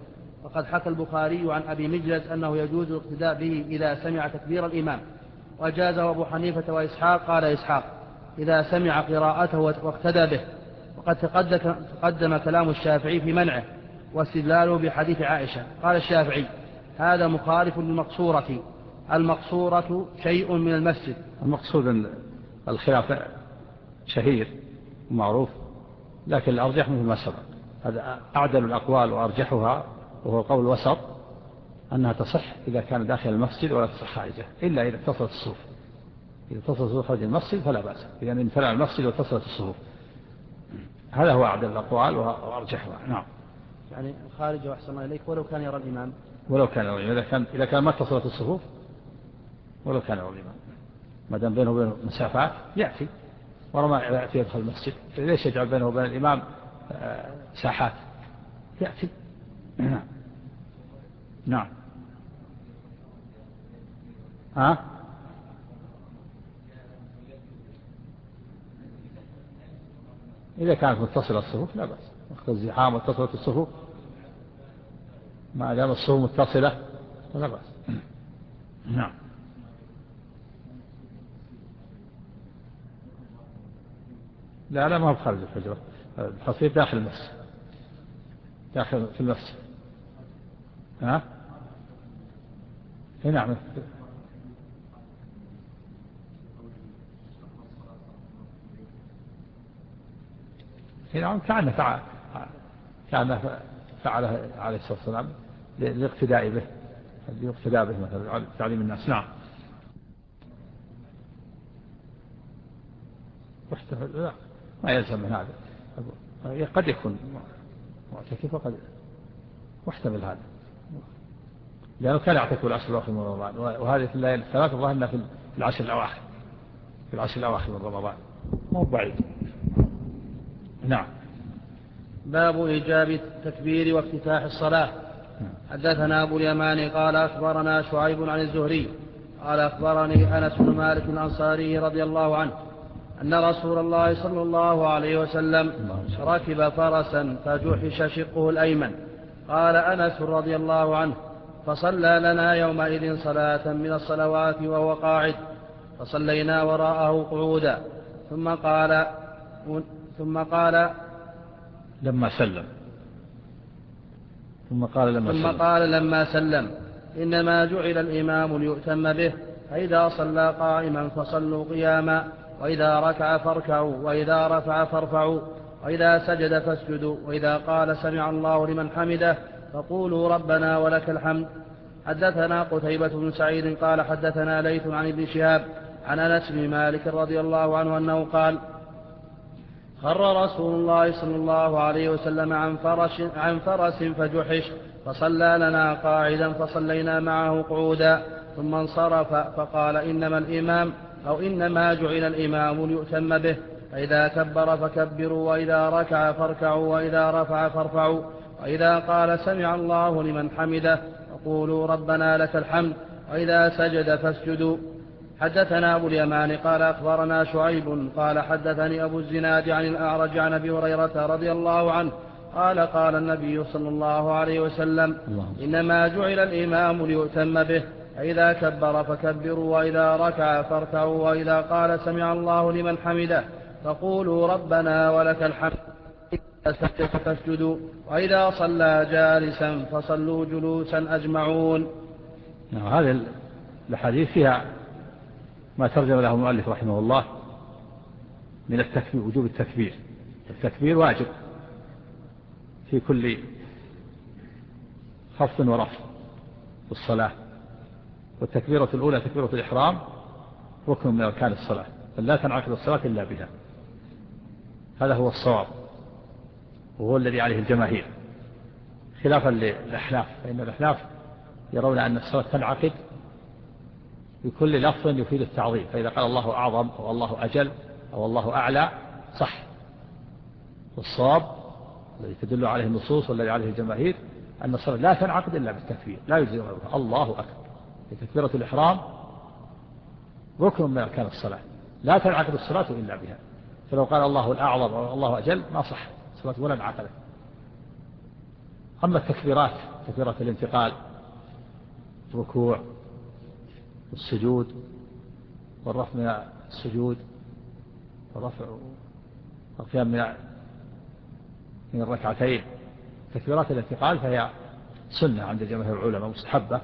وقد حكى البخاري عن أبي مجلس أنه يجوز الاقتداء به إذا سمع تكبير الإمام، وجازه أبو حنيفة وإسحاق. قال إسحاق إذا سمع قراءته واقتدى به. وقد تقدم كلام الشافعي في منعه واستدلاله بحديث عائشة. قال الشافعي هذا مخالف للمقصورة. المقصورة شيء من المسجد. المقصود الخلاف شهير ومعروف، لكن الأرجح مثل ما سبق. هذا أعدل الأقوال وأرجحها، وهو قول وسط، أنها تصح إذا كان داخل المسجد ولا تصح خارجه، إلا إذا اتصلت الصفوف. إذا اتصلت الصفوف خارج المسجد فلا بأس، إذا امتلأ المسجد واتصلت الصفوف. هذا هو أعدل الأقوال وأرجحها. نعم. يعني خارج وأحسن إليك ولو كان يرى الإمام، ولو كان يرى الإمام، إذا كان إذا كان ما اتصلت الصفوف ولو كان يرى الإمام، ما دام بينه وبين مسافات يأتي، ورما يأتي يدخل المسجد، ليش يجعل بينه وبين الإمام ساحات؟ يأتي. نعم. نعم. ها؟ إذا كانت متصلة الصفوف لا بأس، وقت الزحام واتصلت الصفوف، ما دام الصفوف متصلة لا بأس. نعم. لا لا ما هو خارج الحجرة، الحصير داخل المسجد، داخل في المسجد. ها؟ نعم. نعم كأنه فعل كأنه فعله عليه الصلاة والسلام للاقتداء به، للاقتداء به مثلا تعليم الناس. نعم. لا ما يلزم من هذا، قد يكون معتكف وقد محتمل هذا، لأنه كان يعتكف العشر الأواخر من رمضان، وهذه في الليالي الثلاث ظهرنا في العشر الأواخر في العشر الأواخر من رمضان، مو بعيد. نعم. باب إيجاب التكبير وافتتاح الصلاة. حدثنا أبو اليمان قال أخبرنا شعيب عن الزهري قال أخبرني أنس بن مالك الأنصاري رضي الله عنه أن رسول الله صلى الله عليه وسلم ركب فرسا فجحش شقه الأيمن. قال أنس رضي الله عنه فصلى لنا يومئذ صلاة من الصلوات وهو قاعد، فصلينا وراءه قعودا، ثم قال ثم قال لما سلم ثم قال لما ثم سلم قال لما سلم إنما جعل الإمام ليؤتم به، فإذا صلى قائما فصلوا قياما، وإذا ركع فاركعوا، وإذا رفع فارفعوا، وإذا سجد فاسجدوا، وإذا قال سمع الله لمن حمده فقولوا ربنا ولك الحمد. حدثنا قتيبة بن سعيد قال حدثنا ليث عن ابن شهاب عن أنس بن مالك رضي الله عنه أنه قال خر رسول الله صلى الله عليه وسلم عن فرس, عن فرس فجحش، فصلى لنا قاعدا فصلينا معه قعودا، ثم انصرف فقال إنما الإمام أو إنما جعل الإمام ليؤتم به، فإذا كبر فكبروا، وإذا ركع فاركعوا، وإذا رفع فارفعوا، وإذا قال سمع الله لمن حمده فقولوا ربنا لك الحمد، وإذا سجد فاسجدوا. حدثنا أبو اليمان قال أخبرنا شعيب قال حدثني أبو الزناد عن الأعرج عن أبي هريرة رضي الله عنه قال قال النبي صلى الله عليه وسلم إنما جعل الإمام ليؤتم به، فإذا كبر فكبروا، وإذا ركع فاركعوا، وإذا قال سمع الله لمن حمده فقولوا ربنا ولك الحمد، إذا سجد فاسجدوا، وإذا صلى جالسا فصلوا جلوسا أجمعون. هذه الحديث فيها ما ترجم له المؤلف رحمه الله من التكبير، وجوب التكبير. التكبير واجب في كل خفض ورفع في الصلاة، والتكبيرة الأولى تكبيرة الإحرام ركن من أركان الصلاة، فلا تنعقد الصلاة إلا بها. هذا هو الصواب، وهو الذي عليه الجماهير، خلافا للأحناف، فإن الأحناف يرون أن الصلاة تنعقد بكل لفظ يفيد التعظيم، فإذا قال الله أعظم أو الله أجل أو الله أعلى صح. والصواب الذي تدل عليه النصوص والذي عليه الجماهير أن الصلاة لا تنعقد إلا بالتكبير، لا يجزي غيرها. الله أكبر تكبيرة الإحرام ركن من أركان الصلاة، لا تنعقد الصلاة إلا بها، فلو قال الله الأعظم أو الله أجل ما صح الصلاة ولا انعقدت. أما التكبيرات تكبيرات الانتقال، الركوع والسجود والرفع من السجود والرفع والقيام من من الركعتين. تكبيرات الانتقال فهي سنة عند جماهير العلماء مستحبة،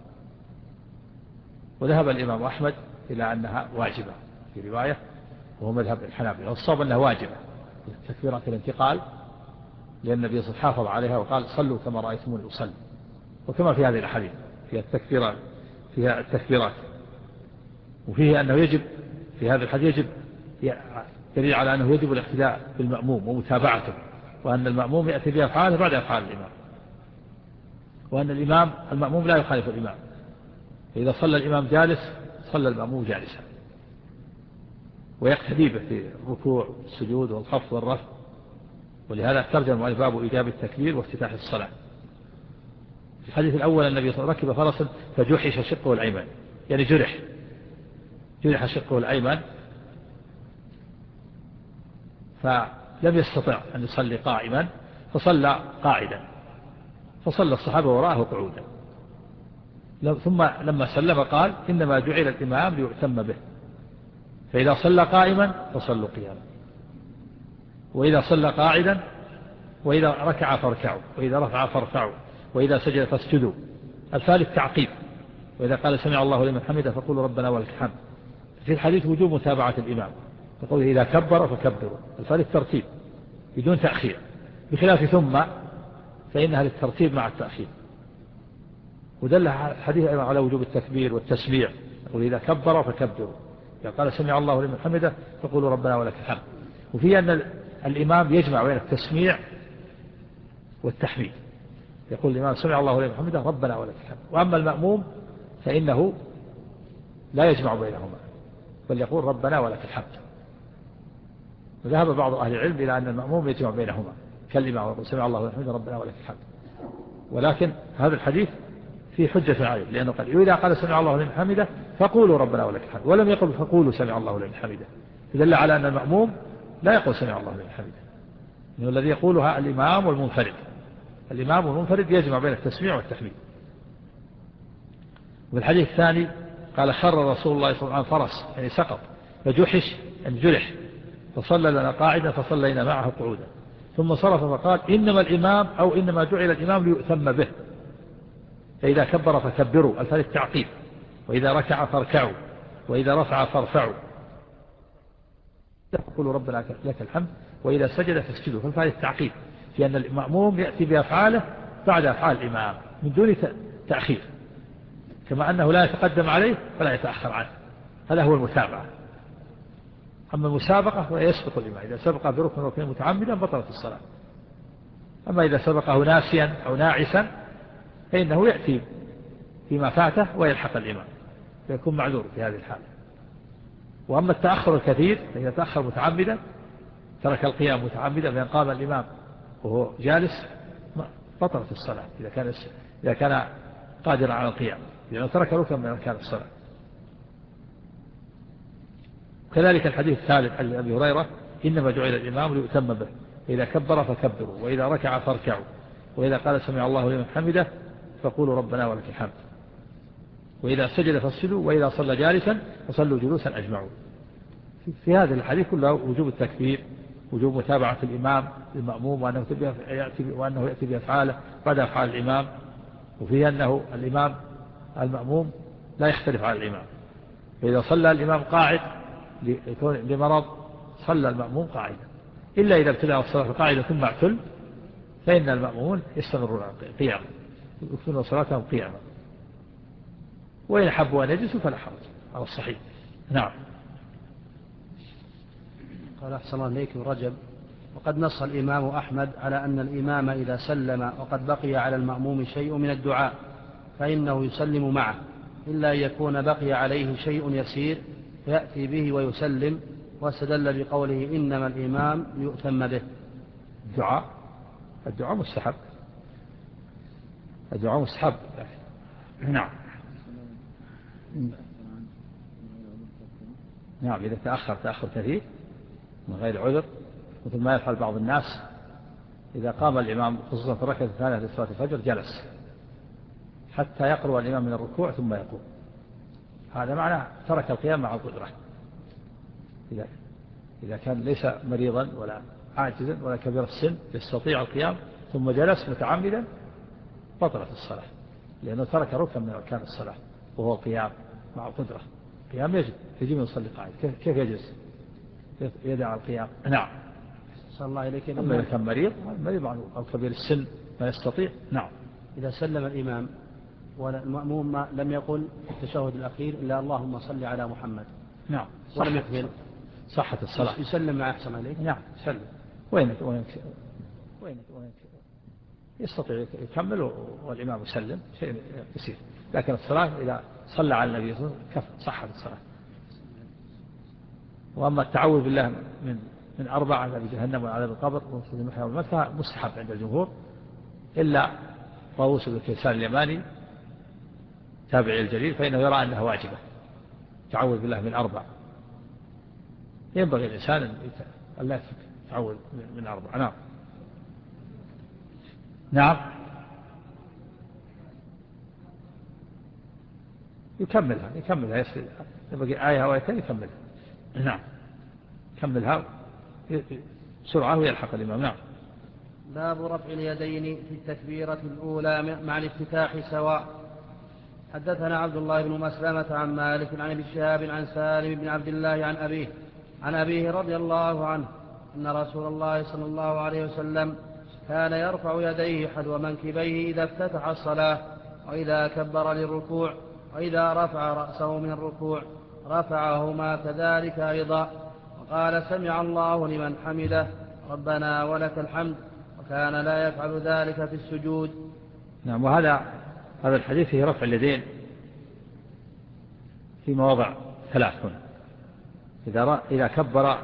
وذهب الإمام أحمد إلى أنها واجبة في رواية، وهو مذهب الحنابلة، والصواب أنها واجبة تكبيرات الانتقال، لأن النبي صلى الله عليه وسلم حافظ عليها وقال صلوا كما رأيتموني أصلي، وكما في هذه الأحاديث فيها التكبيرات فيها التكبيرات وفيه أنه يجب في هذا الحديث يجب دليل على أنه يجب الاقتداء بالمأموم ومتابعته، وأن المأموم يأتي بأفعاله بعد أفعال الإمام، وأن الإمام المأموم لا يخالف الإمام، إذا صلى الإمام جالس صلى المأموم جالسا، ويقتدي به في الركوع والسجود والخفض والرفع. ولهذا ترجم باب إيجاب التكبير وافتتاح الصلاة. في الحديث الأول النبي صلى الله عليه وسلم ركب فرسا فجحش شقه الأيمن، يعني جرح جرح شقه الأيمن، فلم يستطع أن يصلي قائما فصلى قاعدا، فصلى الصحابة وراءه قعودا، ثم لما سلم قال إنما جعل الإمام ليؤتم به، فإذا صلى قائما فصلوا قياما، وإذا صلى قاعدا، وإذا ركع فاركعوا، وإذا رفع فارفعوا، وإذا سجد فاسجدوا. الثالث تعقيب، وإذا قال سمع الله لمن حمده فقولوا ربنا ولك الحمد. في الحديث وجوب متابعة الإمام، يقول إذا كبر فكبروا. الثالث ترتيب بدون تأخير، بخلاف ثم فإنها للترتيب مع التأخير. ودل الحديث أيضا على وجوب التكبير والتسميع، يقول إذا كبر فكبروا، إذا قال سمع الله لمن حمده فقولوا ربنا ولك الحمد. وفي أن الإمام يجمع بين التسميع والتحميد، يقول الإمام سمع الله لمن حمده ربنا ولك الحمد. وأما المأموم فإنه لا يجمع بينهما، بل يقول ربنا ولك الحمد. وذهب بعض أهل العلم إلى أن المأموم يجمع بينهما كالإمام يقول سمع الله لمن حمده ربنا ولك الحمد، ولكن هذا الحديث فيه حجة عليه، لأنه قال إذا قال سمع الله لمن حمده فقولوا ربنا ولك الحمد، ولم يقل فقولوا سمع الله لمن حمده، يدل على أن المأموم لا يقول سمع الله لمن حمده، إنه الذي يقولها الإمام والمنفرد. الإمام والمنفرد يجمع بين التسميع والتحميد. وفي الحديث الثاني قال خر رسول الله صلى الله عليه وسلم فرس، يعني سقط، فجحش يعني جرح، فصلى لنا قاعدا فصلينا معه قعودا، ثم صرف فقال إنما الإمام أو إنما جعل الإمام ليؤتم به، فإذا كبر فكبروا. الثالث تعقيب، وإذا ركع فاركعوا، وإذا رفع فارفعوا، يقول ربنا لك الحمد، وإذا سجد فاسجدوا. فالثالث تعقيب في أن المأموم يأتي بأفعاله بعد أفعال الإمام من دون تأخير، كما أنه لا يتقدم عليه ولا يتأخر عنه، هذا هو المتابعة. أما المسابقة فيسبق الإمام، إذا سبق بركن ركن متعمدا بطلت الصلاة. أما إذا سبقه ناسيا أو ناعسا فإنه يأتي فيما فاته ويلحق الإمام، فيكون معذور في هذه الحالة. وأما التأخر الكثير فإذا تأخر متعمدا ترك القيام متعمدا، فإن قام الإمام وهو جالس بطلت الصلاة إذا كان إذا كان قادرا على القيام، لأنه ترك ركن من أركان الصلاة. وكذلك الحديث الثالث عن أبي هريرة إنما جعل الإمام ليؤتم به، إذا كبر فكبروا، وإذا ركع فاركعوا، وإذا قال سمع الله لمن حمده فقولوا ربنا ولك الحمد، وإذا سجد فاسجدوا، وإذا صلى جالسا فصلوا جلوسا أجمعون. في هذا الحديث كله وجوب التكبير، وجوب متابعة الإمام المأموم، وأنه يأتي وأنه يأتي بأفعاله بعد أفعال الإمام. وفيه أنه الإمام المأموم لا يختلف على الإمام، فإذا صلى الإمام قاعد لمرض صلى المأموم قاعدا، إلا إذا ابتدأ الصلاة قاعدة ثم اعتل فإن المأمومون يستمرون قياما يكثرون صلاتهم قياما، وإن حبوا أن يجلسوا فلا حرج على الصحيح. نعم. قال أحسن الله إليكم رجب. وقد نص الإمام أحمد على أن الإمام إذا سلم وقد بقي على المأموم شيء من الدعاء فإنه يسلم معه، إلا أن يكون بقي عليه شيء يسير فيأتي به ويسلم، واستدل بقوله إنما الإمام يؤتم به. الدعاء الدعاء مستحب، الدعاء مستحب. نعم. نعم إذا تأخر تأخر كثير من غير عذر، مثل ما يفعل بعض الناس إذا قام الإمام خصوصا في الركعة الثانية لصلاة الفجر جلس حتى يقرب الإمام من الركوع ثم يقوم. هذا معناه ترك القيام مع القدرة. إذا إذا كان ليس مريضا ولا عاجزا ولا كبير السن يستطيع القيام ثم جلس متعمدا بطلت الصلاة، لأنه ترك ركن من أركان الصلاة وهو القيام مع القدرة. القيام يجب يجب أن يصلي قاعد. كيف يجلس يدع القيام؟ نعم. صلى الله عليك. أما إذا كان مريض مريض أو كبير السن ما يستطيع. نعم. إذا سلم الإمام والمأموم لم يقل في التشهد الأخير إلا اللهم صل على محمد، نعم، ولم يقبل، صحة الصلاة. يسلم مع أحسن عليك. نعم يسلم. وين وين وين وين يستطيع يكمل والإمام يسلم شيء يسير. لكن الصلاة إذا صلى على النبي صلى الله عليه وسلم كفى صحة الصلاة. وأما التعوذ بالله من من أربعة عذاب جهنم وعذاب القبر ومن المحيا والممات مستحب عند الجمهور، إلا طاووس بن كيسان اليماني تابعي الجليل فإنه يرى أنها واجبة. تعوذ بالله من أربع، ينبغي الإنسان أن لا يتعوذ من أربع. نعم. نعم يكملها يكملها يصل يبقى آية أو آيتين يكملها. نعم يكملها بسرعة ويلحق الإمام. نعم. باب رفع اليدين في التكبيرة الأولى مع الافتتاح سواء. حدثنا عبد الله بن مسلمة عن مالك عن ابي شهاب عن سالم بن عبد الله عن أبيه عن أبيه رضي الله عنه أن رسول الله صلى الله عليه وسلم كان يرفع يديه حذو منكبيه إذا افتتح الصلاة وإذا كبر للركوع وإذا رفع رأسه من الركوع رفعهما كذلك أيضا، وقال سمع الله لمن حمده ربنا ولك الحمد، وكان لا يفعل ذلك في السجود. نعم. وهذا هذا الحديث فيه رفع اليدين في مواضع ثلاث هنا. إذا إذا كبر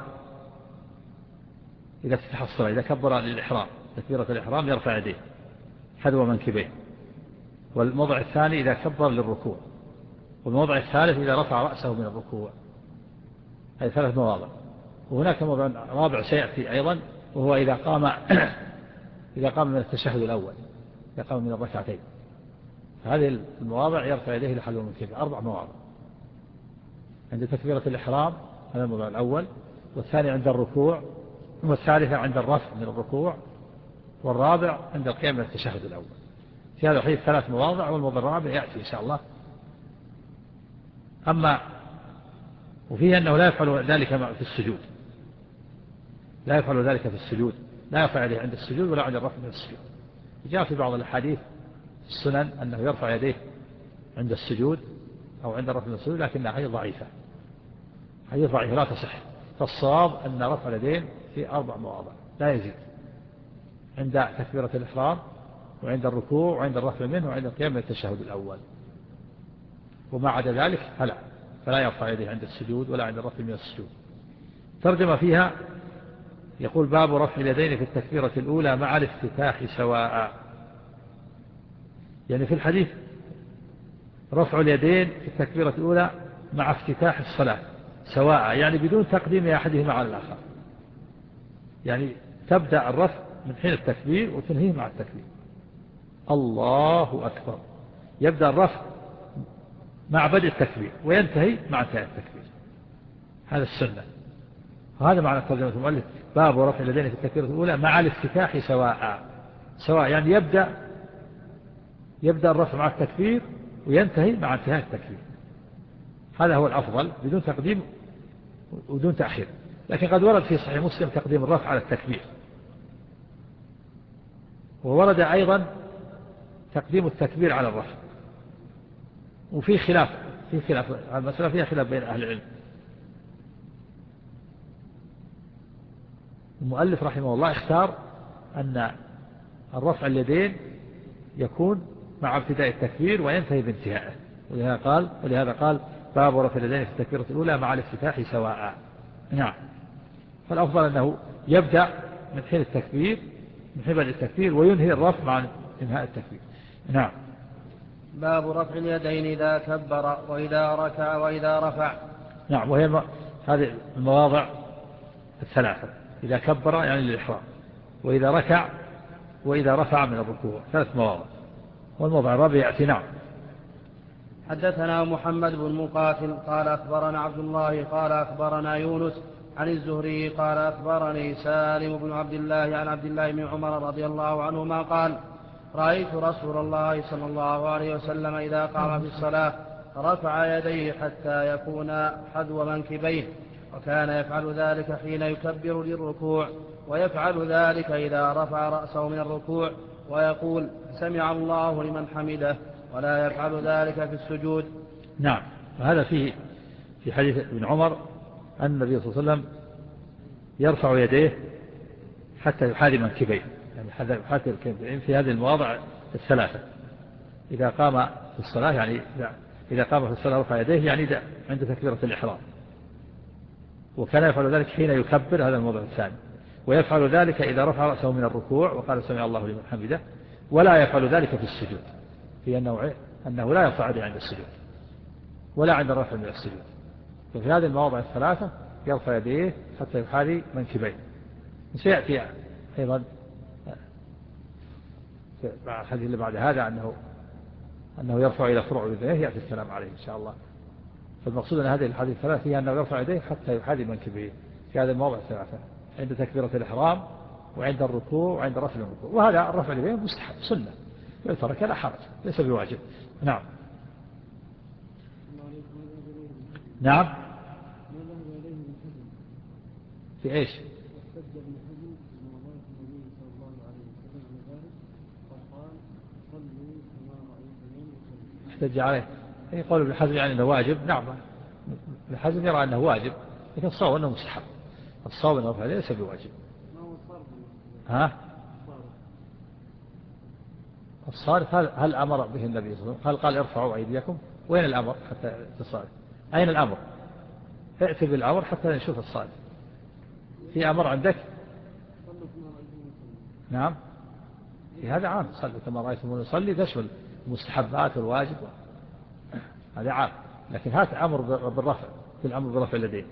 إذا افتتح الصلاة إذا كبر للإحرام تكبيرة الإحرام يرفع يديه حذو منكبيه، والموضع الثاني إذا كبر للركوع، والموضع الثالث إذا رفع رأسه من الركوع. هذه ثلاث مواضع. وهناك موضع رابع سيأتي أيضا وهو إذا قام إذا قام من التشهد الأول إذا قام من الركعتين. هذه المواضع يرفع يديه لحذو منكبيه. أربع مواضع عند تكبيرة الإحرام هذا الموضع الأول، والثاني عند الركوع، والثالثة عند الرفع من الركوع، والرابع عند القيام من التشهد الأول. في هذا الحديث ثلاث مواضع، والموضع الرابع يأتي إن شاء الله. أما وفيه أنه لا يفعل ذلك في السجود، لا يفعل ذلك في السجود، لا يرفع يديه عند السجود ولا عند الرفع من السجود. جاء في بعض الأحاديث السنن أنه يرفع يديه عند السجود أو عند الرفع من السجود، لكنها حديث ضعيفة، حديث ضعيفة لا تصح. فالصواب أن رفع اليدين في أربع مواضع لا يزيد، عند تكبيرة الإحرام وعند الركوع وعند الرفع منه وعند القيام من التشهد الأول، وما عدا ذلك فلا فلا يرفع يديه عند السجود ولا عند الرفع من السجود. ترجم فيها يقول باب رفع اليدين في التكبيرة الأولى مع الافتتاح سواء. يعني في الحديث رفع اليدين في التكبيرة الأولى مع افتتاح الصلاة سواء، يعني بدون تقديم أحدهما على الآخر، يعني تبدأ الرفع من حين التكبير وتنهيه مع التكبير. الله أكبر، يبدأ الرفع مع بدء التكبير وينتهي مع انتهاء التكبير. هذا السنة. وهذا معنى ترجمة المؤلف باب رفع اليدين في التكبيرة الأولى مع الافتتاح سواء. سواء يعني يبدأ يبدأ الرفع مع التكبير وينتهي مع انتهاء التكبير. هذا هو الأفضل بدون تقديم ودون تأخير. لكن قد ورد في صحيح مسلم تقديم الرفع على التكبير، وورد أيضا تقديم التكبير على الرفع. وفي خلاف في خلاف المسألة فيها خلاف بين أهل العلم. المؤلف رحمه الله اختار أن الرفع اليدين يكون مع ابتداء التكبير وينتهي بانتهائه، ولهذا قال ولهذا قال باب رفع اليدين في التكبيرة الأولى مع الافتتاح سواء. نعم. فالأفضل أنه يبدأ من حين التكبير من حين التكبير وينهي الرفع مع انهاء التكبير. نعم. باب رفع اليدين إذا كبر وإذا ركع وإذا رفع. نعم. وهي م... هذه المواضع الثلاثة، إذا كبر يعني للإحرام، وإذا ركع، وإذا رفع من الركوع، ثلاث مواضع. والموضع الرابع يأتي. نعم. حدثنا محمد بن مقاتل قال أخبرنا عبد الله قال أخبرنا يونس عن الزهري قال أخبرني سالم بن عبد الله عن عبد الله بن عمر رضي الله عنهما قال رأيت رسول الله صلى الله عليه وسلم إذا قام في الصلاة رفع يديه حتى يكون حذو منكبيه، وكان يفعل ذلك حين يكبر للركوع، ويفعل ذلك إذا رفع رأسه من الركوع ويقول سمع الله لمن حمده، ولا يفعل ذلك في السجود. نعم. وهذا فيه في حديث ابن عمر أن النبي صلى الله عليه وسلم يرفع يديه حتى يحاذي منكبيه، يعني حتى يحاذي منكبيه في هذه المواضع الثلاثة. إذا قام في الصلاة يعني إذا قام في الصلاة رفع يديه يعني عند تكبيرة الإحرام، وكان يفعل ذلك حين يكبر، هذا الموضع الثاني، ويفعل ذلك إذا رفع رأسه من الركوع وقال سمع الله لمن حمده، ولا يفعل ذلك في السجود، في أنه, أنه لا يرفع يديه عند السجود ولا عند الرفع من السجود. ففي هذه المواضع الثلاثة يرفع يديه حتى يحاذي منكبيه. سيأتي أيضا مع الحديث اللي بعد هذا أنه أنه يرفع إلى فروع يديه، يأتي الكلام عليه إن شاء الله. فالمقصود أن هذه الحديث الثلاثة هي أنه يرفع يديه حتى يحاذي منكبيه في هذه المواضع الثلاثة، عند تكبيرة الإحرام وعند الركوع وعند رفع الركوع. وهذا الرفع اليدين مستحب سنة، يترك لا حرج، ليس بواجب. نعم. نعم. في ايش؟ احتج عليه يقول ابن حزم يعني انه واجب. نعم، ابن حزم يرى انه واجب، لكن الصواب انه مستحب. الصواب انه رفع ليس بواجب. ها؟ الصارف هل, هل امر به النبي صلى الله عليه وسلم؟ هل قال ارفعوا ايديكم؟ وين الامر حتى تصارف؟ اين الامر؟ ائت بالامر حتى نشوف الصارف. في امر عندك؟ نعم، في هذا عام، صلوا كما رايتموني يصلي، تشمل المستحبات والواجب، هذا عام. لكن هذا امر بالرفع، في الامر برفع اليدين.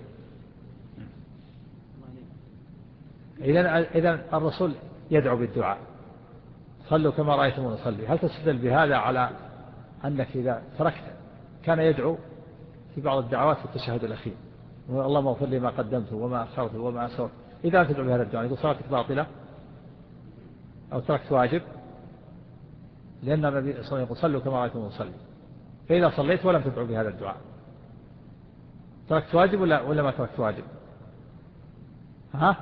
اذا اذا الرسول يدعو بالدعاء، صلوا كما رايتموني يصلي، هل تستدل بهذا على انك اذا تركت كان يدعو في بعض الدعوات في التشهد الاخير اللهم اغفر لي ما قدمت وما اخرت وما اسررت، اذا تدعو بهذا الدعاء يقول صلاتك باطله او تركت واجب؟ لان النبي صلى الله عليه وسلم يقول صلوا كما رايتموني يصلي. فاذا صليت ولم تدعو بهذا الدعاء تركت واجب ولا ولا ما تركت واجب؟ ها؟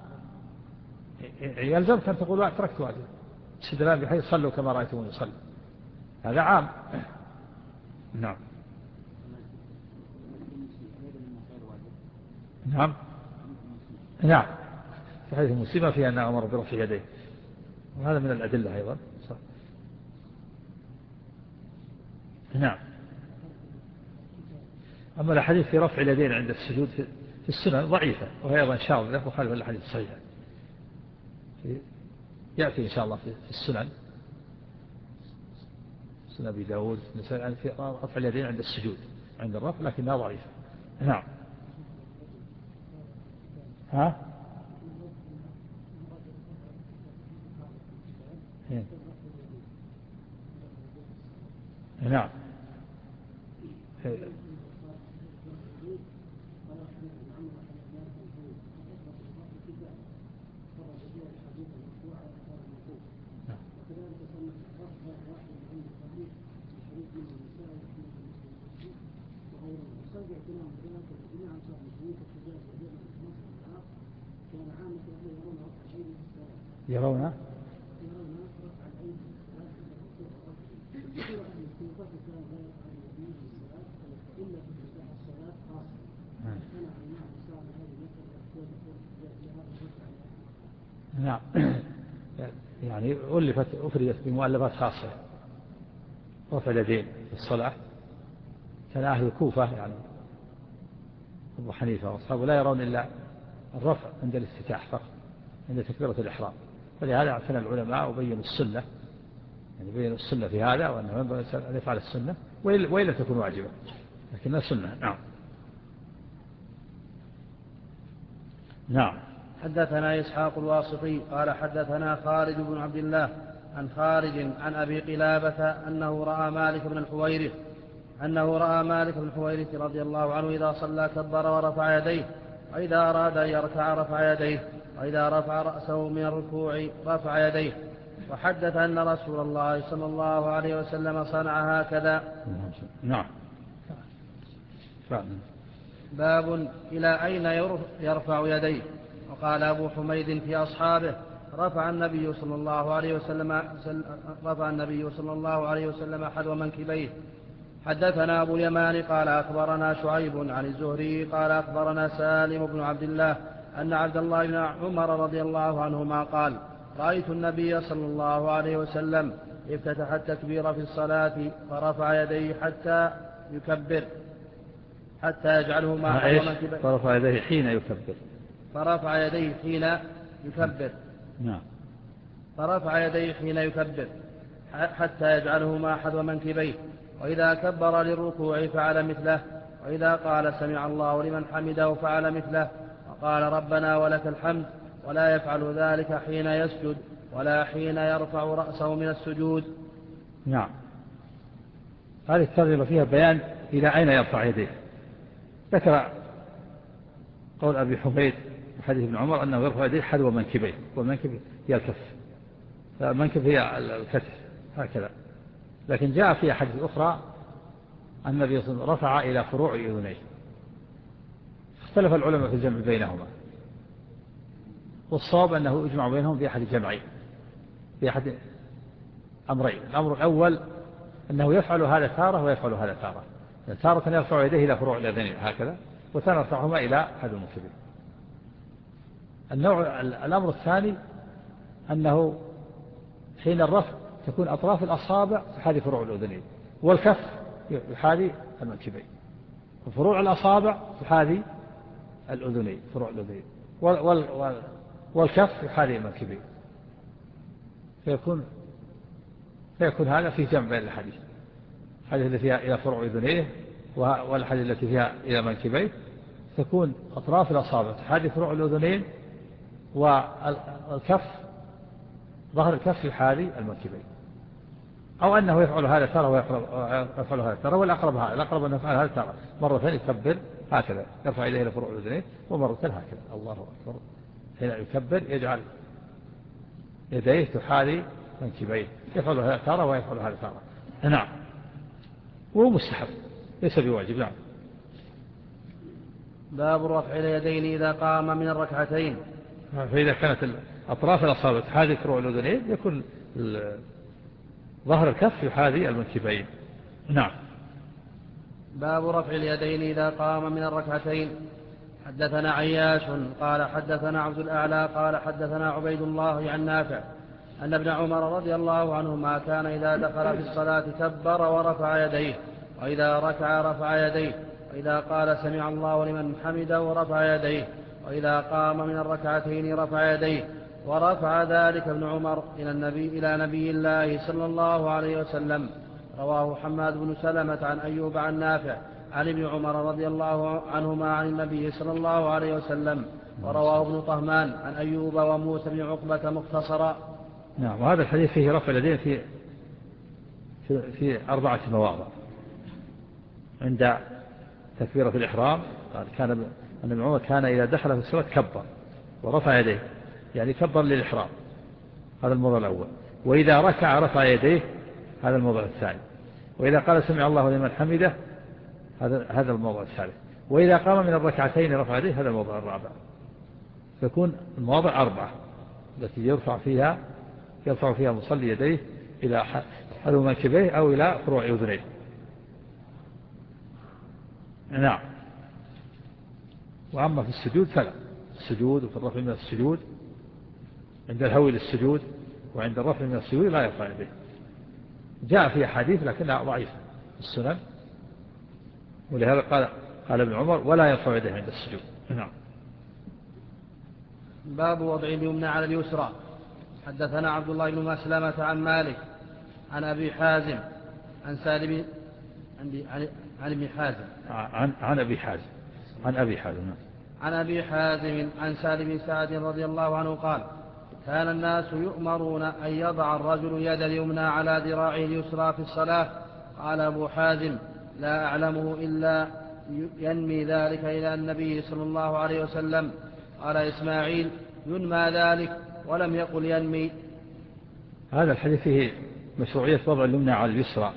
يلزمك ان تقول تركت واجب، استدلال بحيث صلوا كما رايتموني يصلي، هذا عام. نعم. نعم. نعم، في حديث مسلم فيها أن أمر برفع يديه، وهذا من الأدلة أيضا. صح. نعم. أما الحديث في رفع اليدين عند السجود في السنن ضعيفة، وهي أيضا شاذة وخالف الحديث الصحيح. يأتي إن شاء الله في السنن، سنن أبي داود في رفع اليدين عند السجود عند الرفع، لكنها ضعيفة. نعم. ها؟ نعم. يرون نعم. يعني ألفت أفردت بمؤلفات خاصة رفع اليدين في الصلاة. كان أهل الكوفة يعني أبو حنيفة وأصحابه لا يرون إلا الرفع عند الافتتاح فقط، عند تكبيرة الإحرام. فلهذا اعتنى العلماء وبينوا السنة، يعني بينوا السنة في هذا، وأنه ينبغي أن يفعل السنة وإن لم تكن واجبة، لكنها سنة. نعم. نعم. حدثنا إسحاق الواسطي قال حدثنا خالد بن عبد الله عن خارج عن أبي قلابة أنه رأى مالك بن الحويرث أنه رأى مالك بن حويرث رضي الله عنه إذا صلى كبر ورفع يديه، وإذا أراد أن يركع رفع يديه، وإذا رفع رأسه من الركوع رفع يديه. وحدث أن رسول الله صلى الله عليه وسلم صنع هكذا. نعم. باب إلى أين يرفع يديه. وقال أبو حميد في أصحابه: رفع النبي صلى الله عليه وسلم رفع النبي صلى الله عليه وسلم حذو منكبيه. حدثنا أبو اليمان قال أخبرنا شعيب عن الزهري قال أخبرنا سالم بن عبد الله أن عبد الله بن عمر رضي الله عنهما قال: رأيت النبي صلى الله عليه وسلم افتتح التكبير في الصلاة فرفع يديه حتى يكبر حتى يجعلهما حذو منكبيه. فرفع يديه حين يكبر فرفع يديه حين يكبر نعم. فرفع يديه حين يكبر حتى يجعلهما حذو منكبيه. وإذا كبر للركوع فعل مثله، وإذا قال سمع الله لمن حمده فعل مثله، وقال ربنا ولك الحمد، ولا يفعل ذلك حين يسجد ولا حين يرفع رأسه من السجود. نعم. هذه الترجمة فيها بيان إلى أين يرفع يديه. ذكر قول أبي حميد حديث ابن عمر أنه يرفع يديه حذو منكبيه، والمنكب هي الكف، فالمنكب هي الكتف هكذا. لكن جاء في حديث أخرى أن النبي صلى الله عليه وسلم رفع إلى فروع أذنيه. اختلف العلماء في الجمع بينهما، والصواب أنه يجمع بينهم في أحد الجمعين، في أحد أمرين. الأمر الأول أنه يفعل هذا تارة ويفعل هذا تارة. تارة يرفع يديه إلى فروع الأذنين هكذا، وتارة يرفعهما إلى حذو المنكبين. النوع الأمر الثاني أنه حين الرفع تكون أطراف الأصابع تحاذي فروع الأذنين، والكف يحاذي المنكبين، وفروع الأصابع تحاذي الأذنين فروع الأذنين، والكف يحاذي المنكبين. فيكون فيكون هذا في جمع بين الحديث، الحديث التي فيها إلى فروع أذنيه والحديث التي فيها إلى منكبيه، تكون أطراف الأصابع تحاذي فروع الأذنين، والكف ظهر الكف يحاذي المنكبين. أو أنه يفعل هذا ترى ويفعل هذا ترى، والأقرب هذا الأقرب أنه يفعل هذا ترى، مرة ثانية يكبر هكذا يرفع يديه إلى فروع الأذنين، ومرة ثانية هكذا الله أكبر حين يكبر يجعل يديه تحاذي منكبين، يفعل هذا ترى ويفعل هذا ترى. نعم. وهو مستحب ليس بواجب. نعم. باب رفع اليدين إذا قام من الركعتين. فإذا كانت أطراف الأصابع تحاذي فروع الأذنين يكون ظهر الكف يحاذي المنكبين. نعم. باب رفع اليدين إذا قام من الركعتين. حدثنا عياش قال حدثنا عبد الأعلى قال حدثنا عبيد الله عن نافع أن ابن عمر رضي الله عنهما كان إذا دخل في الصلاة كبر ورفع يديه، وإذا ركع رفع يديه، وإذا قال سمع الله لمن حمده رفع يديه، وإذا قام من الركعتين رفع يديه. ورفع ذلك ابن عمر إلى النبي إلى نبي الله صلى الله عليه وسلم. رواه حماد بن سلمة عن أيوب عن نافع عن ابن عمر رضي الله عنهما عن النبي صلى الله عليه وسلم. ورواه ابن طهمان عن أيوب وموسى بن عقبة مختصرا. نعم. وهذا الحديث فيه رفع اليدين في في, في أربعة مواضع. عند تكبيرة الإحرام قال كان أن ابن عمر كان إذا دخل في الصلاة كبر ورفع يديه، يعني كبر للإحرام، هذا الموضع الأول. وإذا ركع رفع يديه، هذا الموضع الثاني. وإذا قال سمع الله لمن حمده، هذا هذا الموضع الثالث. وإذا قام من الركعتين رفع يديه، هذا الموضع الرابع. فيكون المواضع أربعة التي يرفع فيها يرفع فيها مصلي يديه إلى حذو منكبيه أو إلى فروع أذنيه. نعم. وأما في السجود فلا، السجود وفي الرفع من السجود عند الهوي للسجود وعند الرفع من السجود لا يرفع يديه. جاء في حديث لكنها ضعيفة في السنن، ولهذا قال قال ابن عمر ولا يرفع يديه عند السجود. نعم. باب وضع اليمنى على اليسرى. حدثنا عبد الله بن مسلمة عن مالك عن أبي حازم عن سالم عن عن ابن حازم عن عن أبي حازم عن أبي حازم عن أبي حازم عن سالم بن سعد رضي الله عنه قال كان الناس يؤمرون أن يضع الرجل يد اليمنى على ذراعه اليسرى في الصلاة. قال أبو حازم لا أعلمه إلا ينمي ذلك إلى النبي صلى الله عليه وسلم. قال إسماعيل: ينمى ذلك ولم يقل ينمي. هذا الحديث فيه مشروعية وضع اليمنى على اليسرى.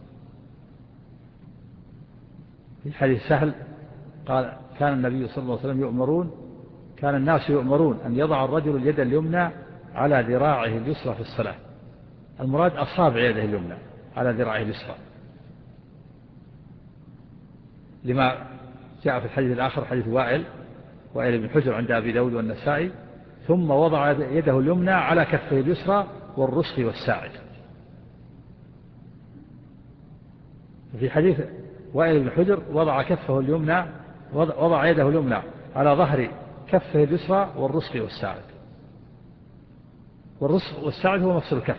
في حديث سهل قال: كان النبي صلى الله عليه وسلم يؤمرون كان الناس يؤمرون أن يضع الرجل اليد اليمنى على ذراعه اليسرى في الصلاة. المراد أصابع يده اليمنى على ذراعه اليسرى، لما جاء في الحديث الآخر حديث وائل وائل بن حجر عند أبي داود والنسائي: ثم وضع يده اليمنى على كفه اليسرى والرسغ والساعد. في حديث وائل بن حجر وضع كفه اليمنى وضع يده اليمنى على ظهر كفه اليسرى والرسغ والساعد. والرسغ والساعد هو مفصل الكف.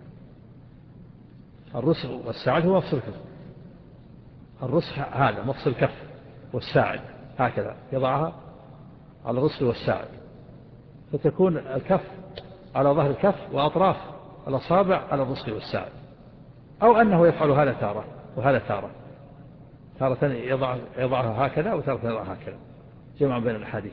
الرسغ والساعد هو مفصل الكف. الرسغ هذا مفصل الكف، والساعد هكذا يضعها على الرسغ والساعد، فتكون الكف على ظهر الكف وأطراف الأصابع على الرسغ والساعد. أو أنه يفعل هذا تارة وهذا تارة، تارة يضع يضعها هكذا وتارة يضعها هكذا، جمع بين الحديث.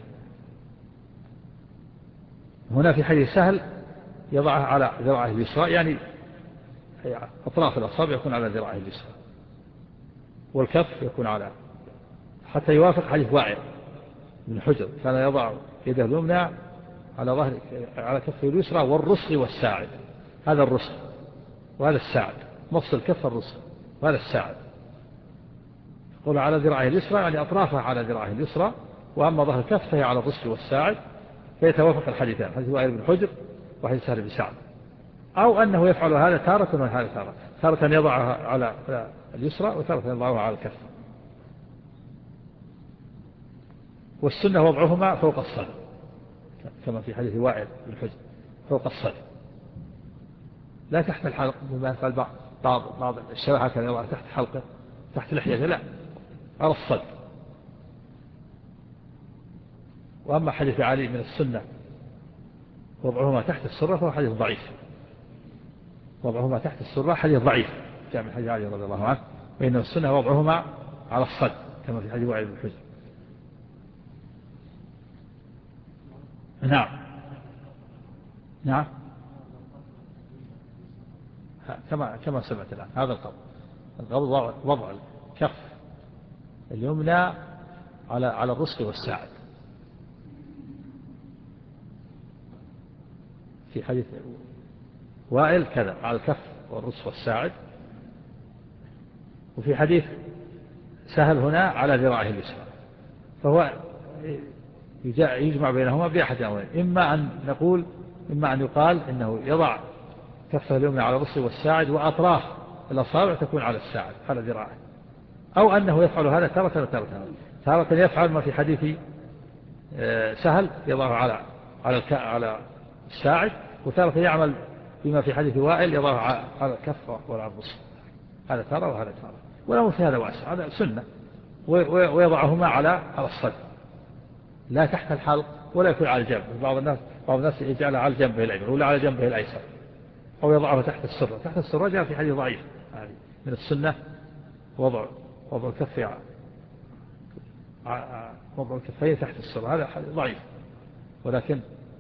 هنا في حديث سهل يضعها على ذراعه اليسرى، يعني أطراف الأصابع يكون على ذراعه اليسرى، والكف يكون على، حتى يوافق حديث وائل بن حجر: كان يضع يده اليمنى على ظهر على كفه اليسرى والرسغ والساعد. هذا الرسغ وهذا الساعد، مفصل كف الرسغ وهذا الساعد. يقول على ذراعه اليسرى يعني أطرافها على ذراعه اليسرى، وأما ظهر الكف فهي على الرسغ والساعد، فيتوافق الحديثان، حديث وائل بن حجر وحديث سهل بن سعد. أو أنه يفعل هذا تارة وهذا تارة، تارة يضعها على اليسرى وتارة يضعها على الكف. والسنة وضعهما فوق الصدر، كما في حديث وائل بن حجر: فوق الصدر، لا تحت الحلق، بما يفعل بعض بعض بعض الشباب كان يضع تحت حلقه تحت لحيته، لا، على الصدر. وأما حديث علي من السنة وضعهما تحت السرة فهو حديث ضعيف. وضعهما تحت السرة حديث ضعيف جاء من حديث علي رضي الله عنه، وإن السنة وضعهما على الصدر كما في حديث وائل بن حجر. نعم نعم كما كما سمعت الآن. هذا القبض القبض وضع الكف اليمنى على على الرسغ والساعد. في حديث وائل كذا على الكف والرسغ والساعد، وفي حديث سهل هنا على ذراعه اليسرى. فهو يجمع بينهما بأحد أمرين: إما أن نقول إما أن يقال إنه يضع كفه اليمنى على الرسغ والساعد وأطراف الأصابع تكون على الساعد على ذراعه، أو أنه يفعل هذا تارة وتارة. تارة يفعل ما في حديث سهل يضعه على على على الساعد، وتارة يعمل بما في حديث وائل يضعه على الكف وعلى الرسغ. هذا تارة وهذا تارة، ولا في هذا واسع، هذا سنة. ويضعهما على على الصدر، لا تحت الحلق ولا يكون على الجنب. بعض الناس بعض الناس يجعلها على جنبه الأيمن ولا على جنبه الأيسر، أو يضعه تحت السرة. تحت السرة جاء في حديث ضعيف هذه من السنة وضع وضع الكف وضع الكفين تحت السرة، هذا حديث ضعيف. ولكن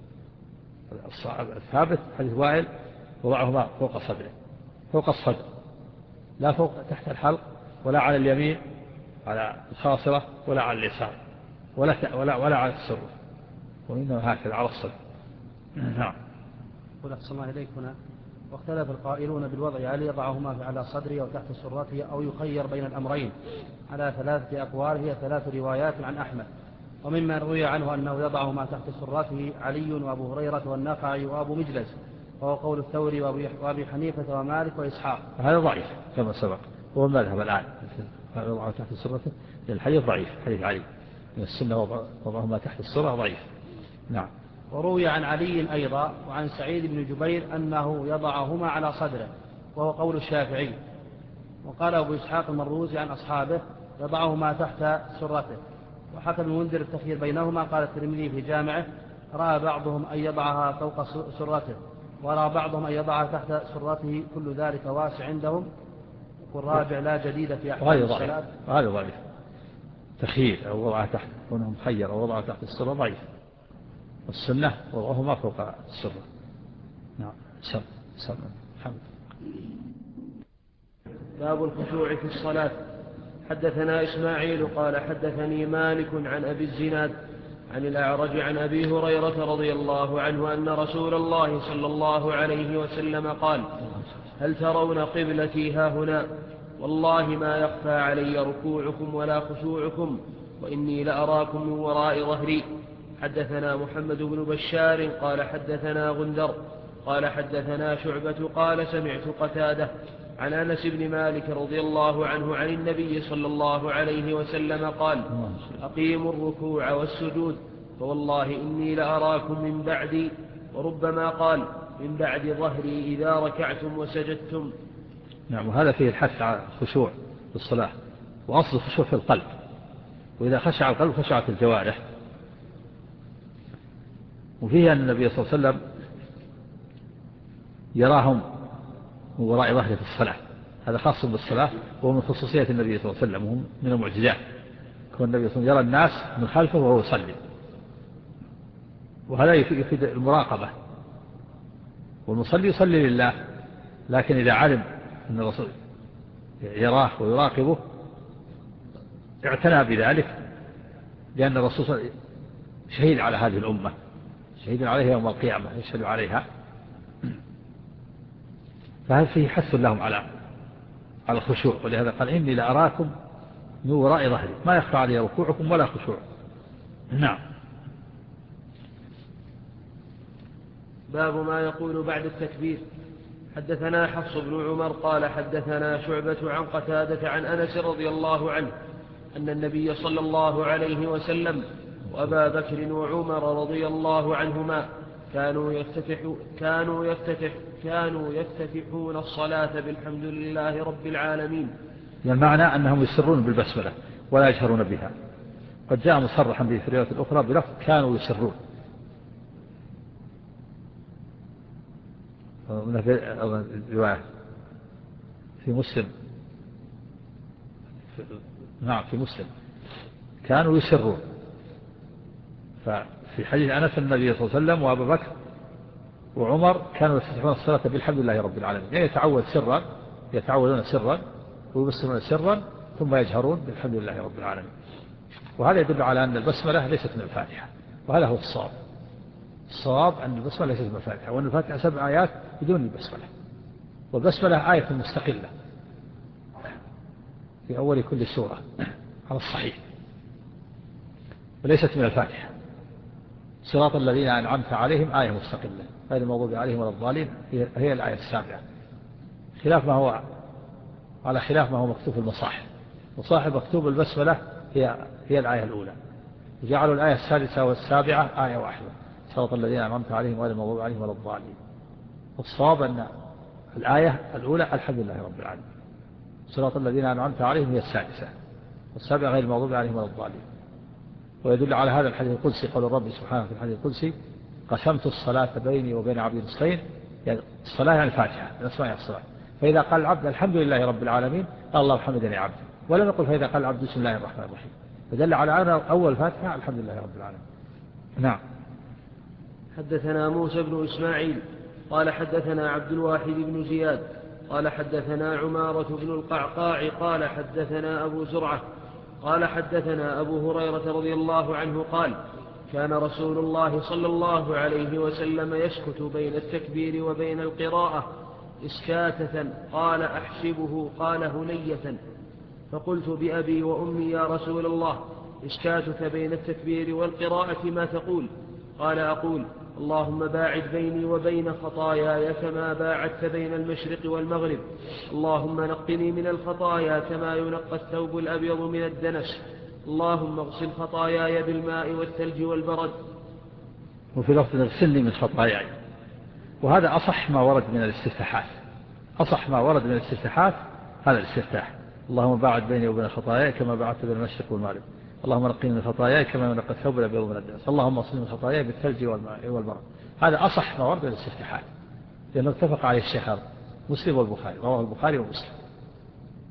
الثابت حديث وائل وضعهما فوق صدره فوق الصدر، لا فوق تحت الحلق ولا على اليمين على الخاصرة ولا على اليسار ولا ولا ولا على السرة، وإنما هكذا على الصدر. نعم. قل أحسن الله إليك هنا: واختلف القائلون بالوضع هل يضعهما على صدره أو تحت سرته أو يخير بين الأمرين على ثلاثة أقوال، هي ثلاث روايات عن أحمد. ومما روي عنه أنه يضعهما تحت سرته علي وأبو هريرة والنخعي وأبو مجلس، وهو قول الثوري وأبي حنيفة ومالك وإسحاق. هذا ضعيف كما سبق، هو المذهب الآن يضعه تحت سرته، لأن الحديث ضعيف. حديث علي من السنة وضعهما تحت السرة ضعيف. نعم. وروي عن علي أيضا وعن سعيد بن جبير أنه يضعهما على صدره، وهو قول الشافعي. وقال أبو إسحاق المروزي عن أصحابه يضعهما تحت سرته. وحكى المنذر التخيير بينهما. قال الترمذي في جامعه: رأى بعضهم أن يضعها فوق سرته، ورأى بعضهم أن يضعها تحت سرته، كل ذلك واسع عندهم والراجع لا جديد في أحكام الصلاة. هذا ضعيف، تخيير أو وضعها تحت كونه مخير أو وضعها تحت السرة ضعيف. السنة وضعه ما فوق السرة. نعم. سم سم الحمد. باب الخشوع في الصلاة. حدثنا إسماعيل قال حدثني مالك عن أبي الزناد عن الأعرج عن أبي هريرة رضي الله عنه أن رسول الله صلى الله عليه وسلم قال: هل ترون قبلتي هاهنا؟ والله ما يخفى علي ركوعكم ولا خشوعكم، وإني لأراكم من وراء ظهري. حدثنا محمد بن بشار قال حدثنا غندر قال حدثنا شعبة قال سمعت قتادة عن أنس بن مالك رضي الله عنه عن النبي صلى الله عليه وسلم قال: أقيموا الركوع والسجود، فوالله إني لأراكم من بعدي، وربما قال من بعد ظهري إذا ركعتم وسجدتم. نعم. وهذا فيه الحث على الخشوع في الصلاة، وأصل الخشوع في القلب، وإذا خشع القلب خشعت الجوارح. وفيه أن النبي صلى الله عليه وسلم يراهم من وراء ظهره في الصلاة، هذا خاص بالصلاة وهو من خصوصية النبي صلى الله عليه وسلم وهم من المعجزات. كون النبي صلى الله عليه وسلم يرى الناس من خلفه وهو يصلي، وهذا يفيد المراقبة. والمصلي يصلي لله، لكن إذا علم أن الرسول يراه ويراقبه اعتنى بذلك، لأن الرسول شهيد على هذه الأمة، شهيد عليها يوم القيامة، يشهد عليها. فهذا فيه حث لهم على على الخشوع، ولهذا قال: إني لأراكم من وراء ظهري ما يخفى علي ركوعكم ولا خشوع. نعم. باب ما يقول بعد التكبير. حدثنا حفص بن عمر قال حدثنا شعبة عن قتادة عن أنس رضي الله عنه أن النبي صلى الله عليه وسلم وأبا بكر وعمر رضي الله عنهما كانوا يفتتحوا كانوا يفتتح كانوا يفتتحون الصلاة بالحمد لله رب العالمين. يعني المعنى أنهم يسرون بالبسملة ولا يجهرون بها. قد جاء مصرحا به في الرواية الأخرى بلفظ كانوا يسرون. الرواية في مسلم، نعم في مسلم كانوا يسرون. ففي حديث أنس النبي صلى الله عليه وسلم وأبا بكر وعمر كانوا يفتتحون الصلاة بالحمد لله رب العالمين، يعني يتعود سرا يتعودون سرا ويبسمون سرا ثم يجهرون بالحمد لله رب العالمين. وهذا يدل على أن البسملة ليست من الفاتحة، وهذا هو الصواب. الصواب أن البسملة ليست من الفاتحة، وأن الفاتحة سبع آيات بدون البسملة، والبسملة آية مستقلة في أول كل سورة على الصحيح، وليست من الفاتحة. صراط الذين أنعمت عليهم آية مستقلة غير المغضوب عليهم ولا الضالين هي الآية السابعة، خلاف ما هو على خلاف ما هو مكتوب في المصاحف. مصاحف مكتوب البسملة هي هي الآية الأولى، وجعلوا الآية السادسة والسابعة آية واحدة، صراط الذين أنعمت عليهم غير المغضوب عليهم ولا الضالين. والصواب أن الآية الأولى الحمد لله رب العالمين، صراط الذين أنعمت عليهم هي السادسة، والسابعة غير المغضوب عليهم ولا الضالين. ويدل على هذا الحديث القدسي قول الرب سبحانه في الحديث القدسي: قسمت الصلاة بيني وبين عبدي نصفين. يعني الصلاة يعني الفاتحة من أسماء الصلاة، فإذا قال العبد الحمد لله رب العالمين قال الله حمدني عبدي، ولم يقل فإذا قال العبد بسم الله الرحمن الرحيم، فدل على أن أول فاتحة الحمد لله رب العالمين. نعم. حدثنا موسى بن إسماعيل قال حدثنا عبد الواحد بن زياد قال حدثنا عمارة بن القعقاع قال حدثنا أبو زرعة قال حدثنا أبو هريرة رضي الله عنه قال: كان رسول الله صلى الله عليه وسلم يسكت بين التكبير وبين القراءة إسكاتة، قال أحسبه قال هنية. فقلت بأبي وأمي يا رسول الله، إسكاتك بين التكبير والقراءة ما تقول؟ قال: أقول: اللهم باعد بيني وبين خطاياي كما باعدت بين المشرق والمغرب، اللهم نقني من الخطايا كما ينقى الثوب الأبيض من الدنس، اللهم اغسل خطاياي بالماء والثلج والبرد. وفي لفظ اغسلني من خطاياي. وهذا أصح ما ورد من الاستفتاحات، أصح ما ورد من الاستفتاحات هذا الاستفتاح: اللهم باعد بيني وبين خطاياي كما باعدت بين المشرق والمغرب، اللهم نقني من خطاياي كما ينقى الثوب الأبيض من الدنس، اللهم اغسلني من خطاياي بالثلج والماء والبرد. هذا أصح ما ورد من الاستفتاحات، لأنه اتفق عليه الشيخان مسلم والبخاري، رواه البخاري ومسلم.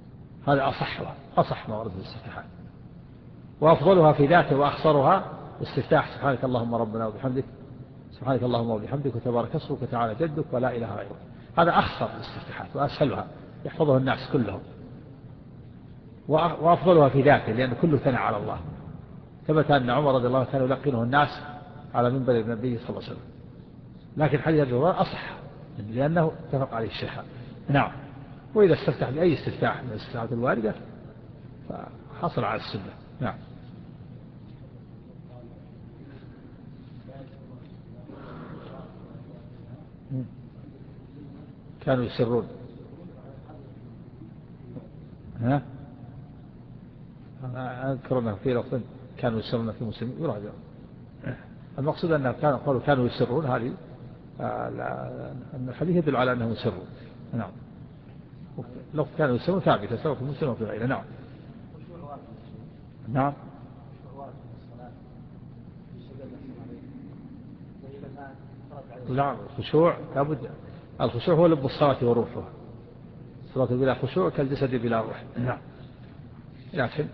هذا أصحها أصح ما ورد في الاستفتاحات، وأفضلها في ذاته وأخصرها استفتاح سبحانك اللهم ربنا وبحمدك، سبحانك اللهم وبحمدك وتبارك اسمك وتعالى جدك ولا إله غيرك. هذا أخصر الاستفتاحات وأسهلها يحفظه الناس كلهم، وأفضلها في ذاته لأن كله ثنى على الله. ثبت أن عمر رضي الله عنه كان يلقنه الناس على منبر النبي صلى الله عليه وسلم، لكن حديث أبي هريرة أصح لأنه اتفق عليه الشيخان. نعم. وإذا استفتح بأي استفتاح من الاستفتاحات الواردة فحصل على السنة. نعم. كانوا يسرون. ها؟ أذكر أنه في لفظ كانوا يسرون في مسلمين يراجع. المقصود أنه كانوا قالوا كانوا يسرون، هذه أن الحديث يدل على أنهم يسرون. نعم. لو كانوا يسرون ثابتة سواء في مسلم وفي غيره. نعم. نعم. نعم. الخشوع لابد، الخشوع هو لب الصلاة وروحها. الصلاة بلا خشوع كالجسد بلا روح. نعم. لكن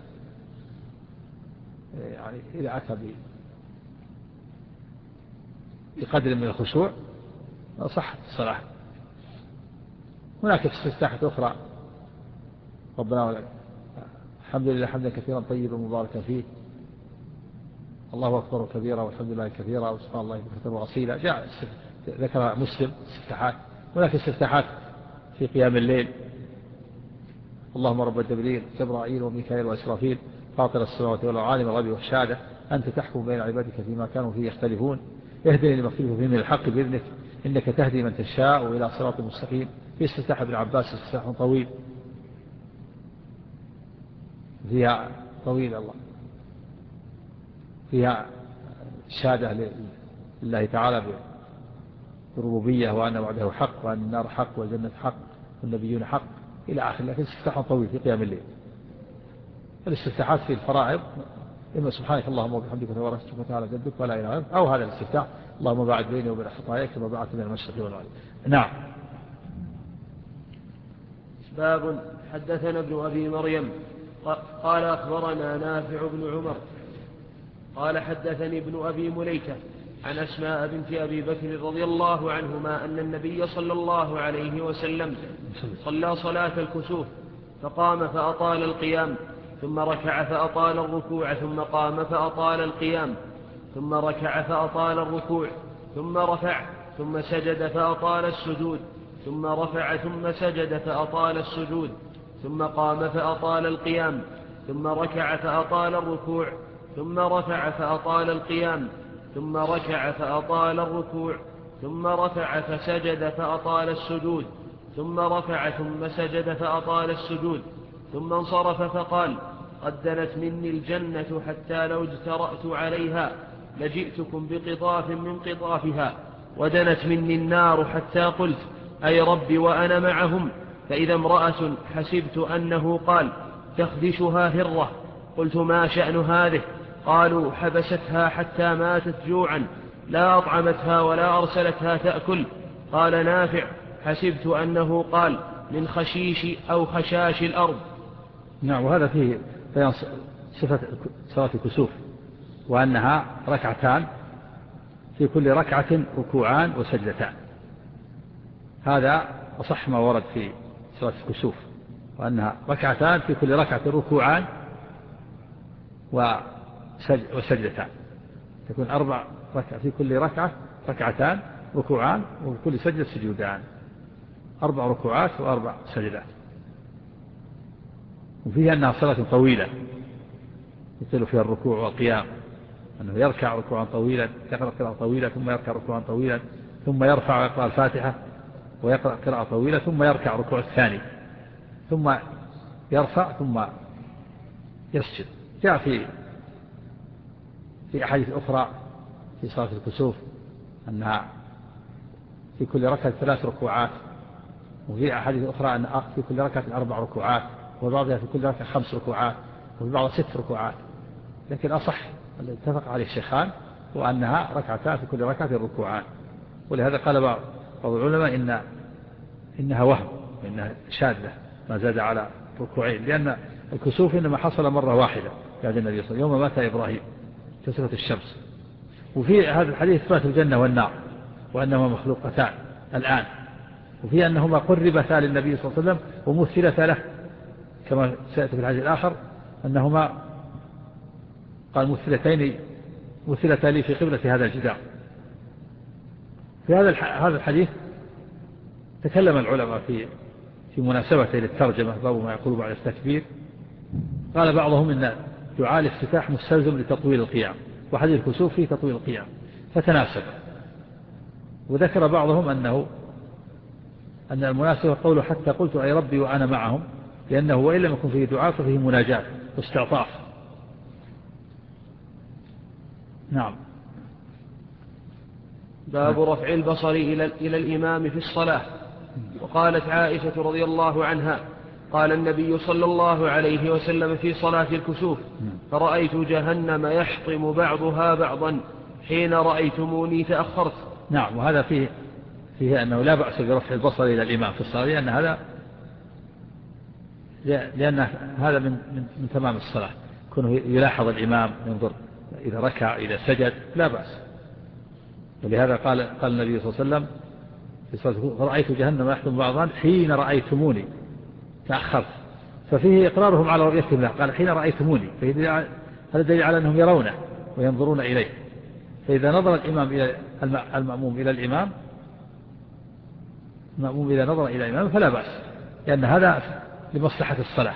يعني إذا أتى بقدر من الخشوع صحت الصلاة. هناك استفتاحات أخرى، ربنا ولك الحمد لله حمدا كثيرا طيبا مباركا فيه، الله أكبر كبيرا والحمد لله كثيرا وسبحان الله بكثير وأصيلا. جاء ذكر مسلم استفتاحات. هناك استفتاحات في قيام الليل، اللهم رب جبريل جبرائيل وميكائيل وإسرافيل فاطر السماوات والأرض عالم الغيب والشهادة أنت تحكم بين عبادك فيما كانوا فيه يختلفون اهدني لما اختلف فيه من الحق بإذنك إنك تهدي من تشاء إلى صراط مستقيم. في استفتاح ابن عباس استفتاح طويل فيها طويل الله فيها شهادة لله تعالى بالربوبية وأن وعده حق وأن النار حق والجنة حق والنبيون حق إلى آخر. لكن استفتاح طويل في قيام الليل. الاستفتاحات في الفرائض إما سبحانك اللهم وبحمدك وتبارك اسمك وتعالى جدك ولا إله غيرك، أو هذا الاستفتاح اللهم باعد بيني وبين خطاياي كما بعدت بين المشرق والمغرب. نعم. باب. حدثنا ابن أبي مريم قال أخبرنا نافع بن عمر قال حدثني ابن أبي مليكة عن أسماء بنت أبي بكر رضي الله عنهما أن النبي صلى الله عليه وسلم صلى صلاة الكسوف فقام فأطال القيام ثم ركع فأطال الركوع ثم قام فأطال القيام ثم ركع فأطال الركوع ثم رفع ثم سجد فأطال السجود ثم رفع ثم سجد فأطال السجود ثم قام فأطال القيام ثم ركع فأطال الركوع ثم رفع فأطال القيام ثم ركع فأطال الركوع ثم رفع فسجد فأطال السجود ثم رفع ثم سجد فأطال السجود ثم انصرف فقال قد دنت مني الجنة حتى لو اجترأت عليها لجئتكم بقطاف من قطافها ودنت مني النار حتى قلت أي رب وأنا معهم فإذا امرأة حسبت أنه قال تخدشها هرة قلت ما شأن هذه قالوا حبستها حتى ماتت جوعا لا أطعمتها ولا أرسلتها تأكل قال نافع حسبت أنه قال من خشيش أو خشاش الأرض. نعم. وهذا فيه بيان صفة صلاة الكسوف وأنها ركعتان في كل ركعة ركوعان وسجدتان. هذا أصح ما ورد في صلاة الكسوف، وأنها ركعتان في كل ركعة ركوعان وسجدتان، تكون أربع ركعة في كل ركعة ركعتان ركوعان وفي كل سجدة سجودان، أربع ركوعات وأربع سجدات. وفيها أنها صلاة طويلة يطيل فيها الركوع والقيام، أنه يركع ركوعا طويلا يقرأ قراءة طويلة ثم يركع ركوعا طويلا ثم يرفع ويقرأ الفاتحة ويقرأ قراءة طويلة ثم يركع ركوع الثاني ثم يرفع ثم يسجد. جاء في في أحاديث أخرى في صلاة الكسوف أنها في كل ركعة ثلاث ركوعات، وفي أحاديث أخرى أن في كل ركعة أربع ركوعات، وبعضها في كل ركعة خمس ركوعات، وفي بعضها ست ركوعات. لكن أصح الذي اتفق عليه الشيخان وأنها ركعتان في كل ركعة ركوعان. ولهذا قال بعض العلماء إن إنها وهم وإنها شاذة ما زاد على ركوعين، لأن الكسوف إنما حصل مرة واحدة بعد النبي صلى الله عليه وسلم يوم مات إبراهيم كسفت الشمس. وفي هذا الحديث إثبات الجنة والنار وأنهما مخلوقتان الآن، وفي أنهما قربتا للنبي صلى الله عليه وسلم ومثلتا له كما سيأتي في الحديث الآخر أنهما قال مثلتين مثلتا لي في قبلة هذا الجدار. في هذا هذا الحديث تكلم العلماء في في مناسبته للترجمة باب ما يقول بعد التكبير. قال بعضهم إن دعاء الافتتاح مستلزم لتطويل القيام، وحديث الكسوف فيه تطويل القيام فتناسب. وذكر بعضهم أنه أن المناسبة قوله حتى قلت أي ربي وأنا معهم، لأنه وإن لم يكن فيه دعاء ففيه مناجاة واستعطاف. نعم. باب رفع البصر إلى, إلى الإمام في الصلاة. وقالت عائشة رضي الله عنها قال النبي صلى الله عليه وسلم في صلاة الكسوف فرأيت جهنم يحطم بعضها بعضا حين رأيتموني تأخرت. نعم. وهذا فيه فيه أنه لا بأس برفع البصر إلى الإمام في الصلاة، لأن هذا لأن هذا من من, من تمام الصلاة، كونه يلاحظ الإمام ينظر إذا ركع إذا سجد لا بأس. ولهذا قال قال النبي صلى الله عليه وسلم في صلاة فرأيت جهنم يحطم بعضا حين رأيتموني تأخرت، ففيه إقرارهم على رؤيتهم له. قال حين رأيتموني، هذا دليل على أنهم يرونه وينظرون إليه. فإذا نظر الإمام إلى المأموم إلى الإمام المأموم إذا نظر إلى الإمام فلا بأس، لأن هذا لمصلحة الصلاة.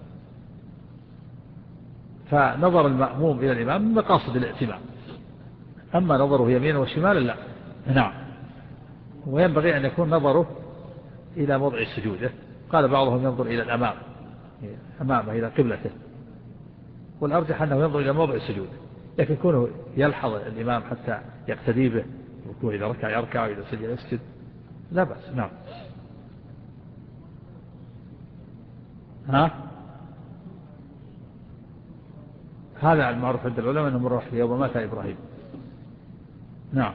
فنظر المأموم إلى الإمام من مقاصد الائتمام، أما نظره يمينا وشمالا لا. نعم. وينبغي أن يكون نظره إلى موضع سجوده. قال بعضهم ينظر إلى الأمام أمامه إلى قبلته، والأرجح أنه ينظر إلى موضع سجوده، لكن كونه يلحظ الإمام حتى يقتدي به، ويكون إذا ركع يركع وإذا سجد يسجد لا بأس. نعم. ها هذا المعروف عند العلماء أنه مر واحدة يوم مات إبراهيم. نعم.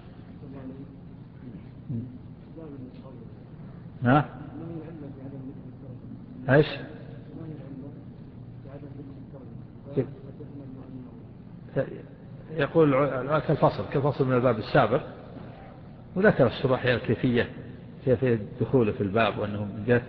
ها ايش يقول كالفصل كالفصل من الباب السابق، وذكر الشراح الكيفية في الدخول في الباب، وأنه جاء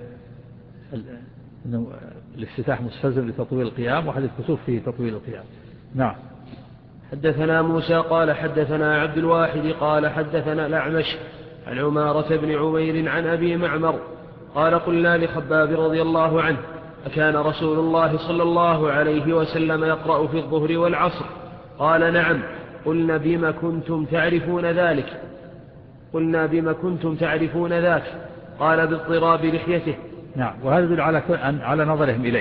أنه الافتتاح مستلزم لتطويل القيام، وحديث الكسوف فيه تطويل القيام. نعم. حدثنا موسى قال حدثنا عبد الواحد قال حدثنا الأعمش عن عمارة بن عمير عن أبي معمر قال قلنا لخباب رضي الله عنه أكان رسول الله صلى الله عليه وسلم يقرأ في الظهر والعصر؟ قال نعم. قلنا بما كنتم تعرفون ذلك قلنا بما كنتم تعرفون ذاك؟ قال باضطراب لحيته. نعم. وهذا يدل على على نظرهم إليه،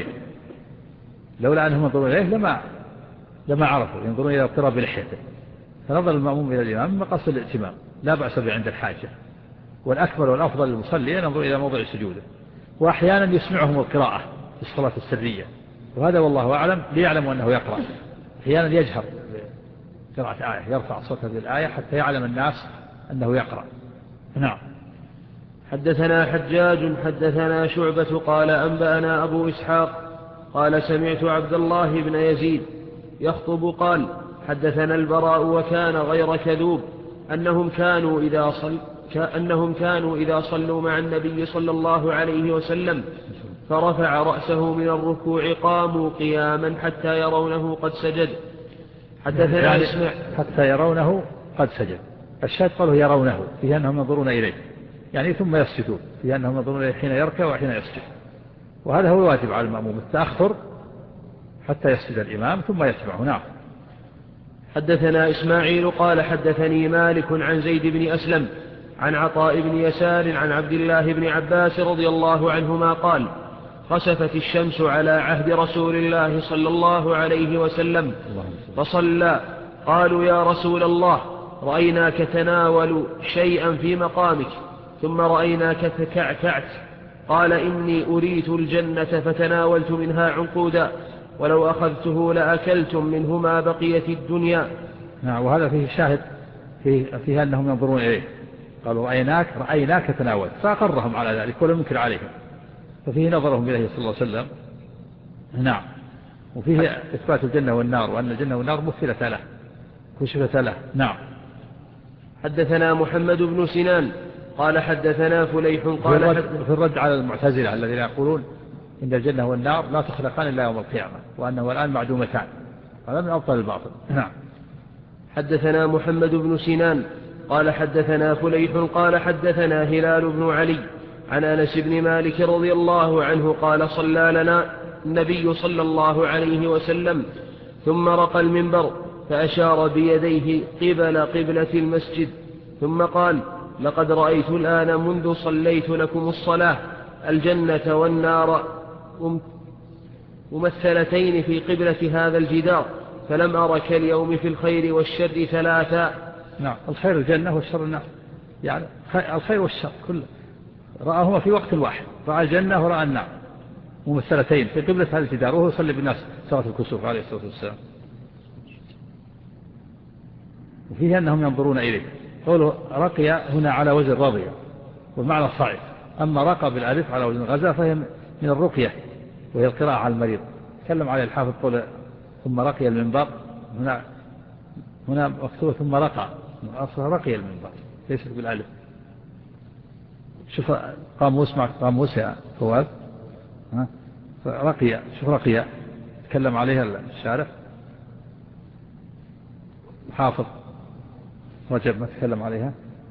لولا أنهم ينظرون إليه لما لما عرفوا، ينظرون إلى اضطراب لحيته. فنظر المأموم إلى الإمام مقصد الائتمام لا بأس به عند الحاجة، والأكمل والأفضل للمصلي ينظر إلى موضع سجوده. وأحيانا يسمعهم القراءة في الصلاة السرية، وهذا والله أعلم ليعلم أنه يقرأ. أحيانا يجهر قراءة آية، يرفع صوته بالآية حتى يعلم الناس أنه يقرأ. نعم. حدثنا حجاج حدثنا شعبة قال أنبأنا أبو إسحاق قال سمعت عبد الله بن يزيد يخطب قال حدثنا البراء وكان غير كذوب أنهم كانوا إذا صل أنهم كانوا إذا صلوا مع النبي صلى الله عليه وسلم فرفع رأسه من الركوع قاموا قياما حتى يرونه قد سجد. حدثنا يعني اسمع حتى يرونه قد سجد. الشاهد قالوا يرونه فيه أنهم ينظرون إليه، يعني ثم يسجدون فيه أنهم ينظرون إليه حين يركع وحين يسجد. وهذا هو الواجب على المأموم التأخر حتى يسجد الإمام ثم يتبعه. نعم. حدثنا إسماعيل قال حدثني مالك عن زيد بن أسلم عن عطاء بن يسار عن عبد الله بن عباس رضي الله عنهما قال خسفت الشمس على عهد رسول الله صلى الله عليه وسلم فصلى. قالوا يا رسول الله رأيناك تناول شيئا في مقامك ثم رأيناك تكعكعت. قال إني أريت الجنة فتناولت منها عنقودا ولو أخذته لأكلتم منه ما بقيت الدنيا. نعم. وهذا فيه شاهد فيه, فيه أنهم ينظرون إليه. قالوا رأيناك رأيناك تناول، فأقرهم على ذلك ولم ينكر عليهم. ففيه نظرهم إليه صلى الله عليه وسلم. نعم. وفيه إثبات الجنة والنار، وأن الجنة والنار مثلة له كشفة له. نعم. حدثنا محمد بن سنان قال حدثنا فليح قال في الرد, في الرد على المعتزلة الذين يقولون إن الجنة والنار لا تخلقان إلا يوم القيامة، وأنه الآن معدومتان. هذا من أبطال الباطل. نعم. حدثنا محمد بن سنان قال حدثنا فليح قال حدثنا هلال بن علي عن أنس بن مالك رضي الله عنه قال صلى لنا النبي صلى الله عليه وسلم ثم رقى المنبر فأشار بيديه قبل قبلة المسجد ثم قال لقد رأيت الآن منذ صليت لكم الصلاة الجنة والنار ممثلتين في قبلة هذا الجدار فلم أر كاليوم في الخير والشر ثلاثا. نعم. الخير الجنة والشر النار، يعني الخير والشر كله رآهما في وقت واحد، رأى الجنة ورأى النار ممثلتين في قبلة هذا الجدار، وهو يصلي بالناس صلاة الكسوف عليه الصلاة والسلام. وفيه أنهم ينظرون إليه. قوله رقي هنا على وزن رضي والمعنى صعب، أما رقى بالألف على وزن غزا فهي من الرقية وهي القراءة على المريض. تكلم عليه الحافظ قول ثم رقي المنبر، هنا هنا مكتوبة ثم رقى، أصلها رقي المنبر ليست بالألف. شوف قاموس معك قاموس يا فواز. ها رقي، شوف رقي تكلم عليها الشارع حافظ رجب ما تكلم عليها.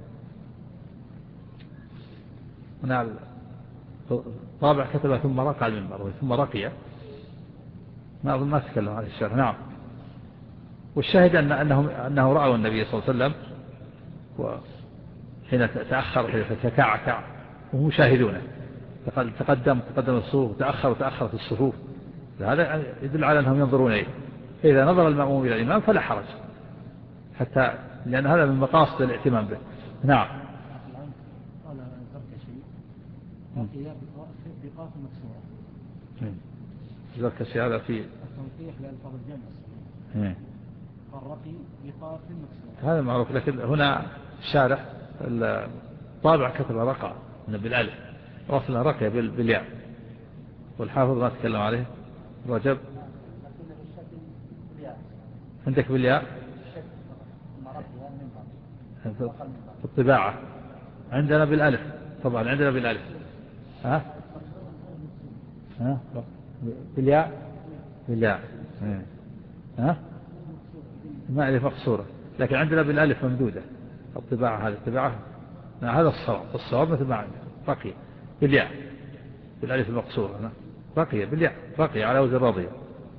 هنا طابع كتب ثم رقى المنبر ثم رقي، ما أظن ما تكلم عليه الشارع. نعم. والشاهد أن أنهم أنه رأوا النبي صلى الله عليه وسلم وحين تأخر حين تكعكع وهم شاهدونه، تقدم تقدم الصفوف وتأخر وتأخرت الصفوف، هذا يدل على أنهم ينظرون إليه. فإذا نظر المأموم إلى الإمام فلا حرج، حتى لأن هذا من مقاصد الاهتمام به. نعم. قال الزركشي رقي بقاف مكسورة. الزركشي هذا في التنقيح لألفاظ الجمع. الرقي بقاف مكسورة هذا معروف، لكن هنا الشارح الطابع كتب رقى بالألف، وصلها رقية بالياء، والحافظ ما تكلم عليه رجب. عندك بالياء في الطباعة، عندنا بالألف طبعا، عندنا بالألف. ها ها بالياء بالياء ها ما ألف مقصورة، لكن عندنا بالألف ممدودة الطباعة. هذه الطباعة هذا الصواب، الصواب مثل ما عندنا رقية بالياء بالألف المقصورة، رقية بالياء رقية على وزن راضية.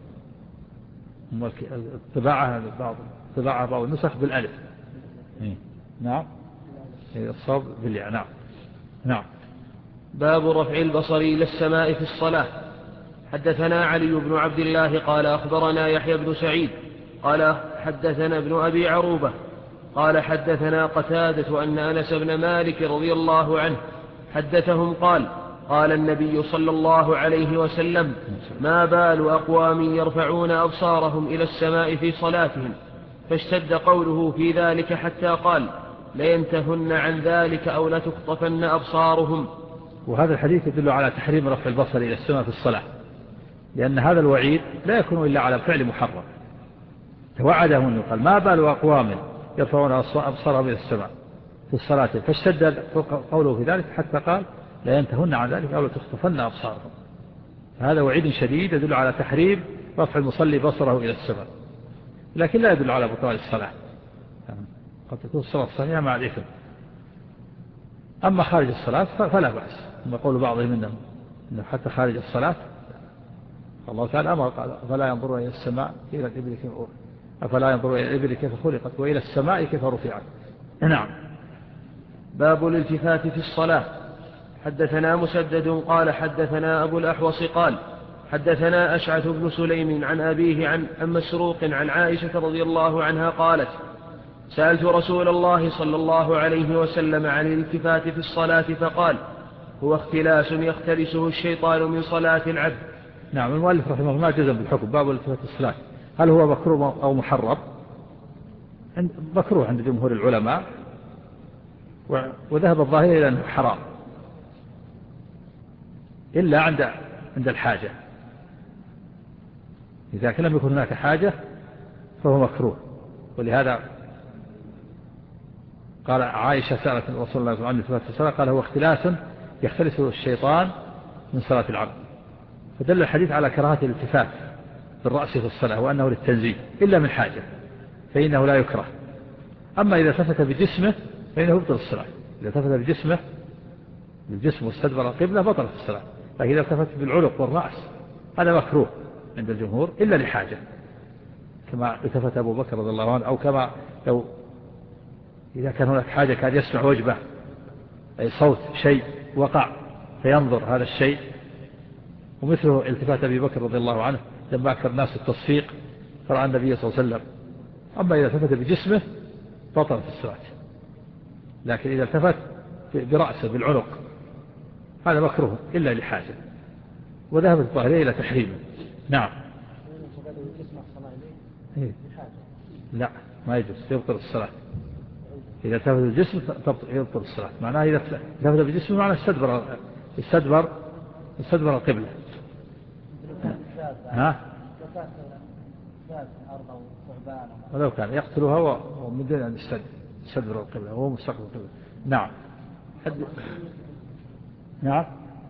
الطباعة بعض الطباعة بعض النسخ بالألف. نعم. الصواب بالياء. نعم. نعم. باب رفع البصر إلى السماء في الصلاة. حدثنا علي بن عبد الله قال أخبرنا يحيى بن سعيد قال حدثنا ابن أبي عروبة قال حدثنا قتادة أن أنس بن مالك رضي الله عنه حدثهم قال قال النبي صلى الله عليه وسلم ما بال أقوام يرفعون أبصارهم إلى السماء في صلاتهم، فاشتد قوله في ذلك حتى قال لينتهن عن ذلك أو لتخطفن أبصارهم. وهذا الحديث يدل على تحريم رفع البصر إلى السماء في الصلاة، لأن هذا الوعيد لا يكون إلا على فعل محرم. توعدهم أنه قال ما بال أقوام يرفعون أبصارهم إلى السماء في الصلاة، فاشتد قوله في ذلك حتى قال لا ينتهن عن ذلك أو لتخطفن أبصارهم. هذا وعيد شديد يدل على تحريم رفع المصلي بصره إلى السماء، لكن لا يدل على بطلان الصلاة، قد تكون الصلاة صحيحة مع الإثم. أما خارج الصلاة فلا بأس، ثم قول بعضهم منهم إنه حتى خارج الصلاة الله تعالى أمر قال فلا ينظر إلى السماء إلى الإبل كيف أفلا ينظر إلى الإبل كيف خلقت وإلى السماء كيف رفعت. نعم. باب الالتفات في الصلاة. حدثنا مسدد قال حدثنا أبو الأحوص قال حدثنا أشعث بن سليم عن أبيه عن مسروق عن عائشة رضي الله عنها قالت سألت رسول الله صلى الله عليه وسلم عن الالتفات في الصلاة فقال هو اختلاس يختلسه الشيطان من صلاة العبد. نعم. المؤلف رحمه الله ما جزم بالحكم. باب الالتفات في الصلاة هل هو مكروه أو محرم؟ مكروه عند جمهور العلماء، وذهب الظاهر إلى أنه حرام إلا عند عند الحاجة. إذا كان لم يكن هناك حاجة فهو مكروه. ولهذا قال عائشة سألت رسول الله صلى الله عليه وسلم عن التفات في الصلاة قال هو اختلاس يختلس الشيطان من صلاة العبد. فدل الحديث على كراهة الالتفات بالرأس في الصلاة وأنه للتنزيه إلا من حاجة فإنه لا يكره. أما إذا التفت بجسمه فإنه يبطل الصلاة. إذا التفت بجسمه بالجسم واستدبر القبلة بطلت الصلاة. لكن إذا التفت بالعنق والرأس هذا مكروه عند الجمهور إلا لحاجة كما التفت أبو بكر رضي الله عنه، أو كما لو إذا كان هناك حاجة كان يسمع وجبة أي صوت شيء وقع فينظر هذا الشيء. ومثله التفات أبي بكر رضي الله عنه لما أكثر الناس التصفيق فرأى النبي صلى الله عليه وسلم. أما إذا التفت بجسمه بطلت الصلاة. لكن إذا التفت برأسه بالعنق هذا مكروه إلا لحاجة. وذهبت الظاهرية إلى تحريمه. نعم. لا ما يجوز يبطل الصلاة. إذا التفت بالجسم يبطل الصلاة. معناه إذا التفت بالجسم معناه استدبر استدبر استدبر القبلة. ها؟ ولو كان يقتلها ومن دون أن يستدبر القبلة وهو مستقبل القبلة. نعم. حد... نعم.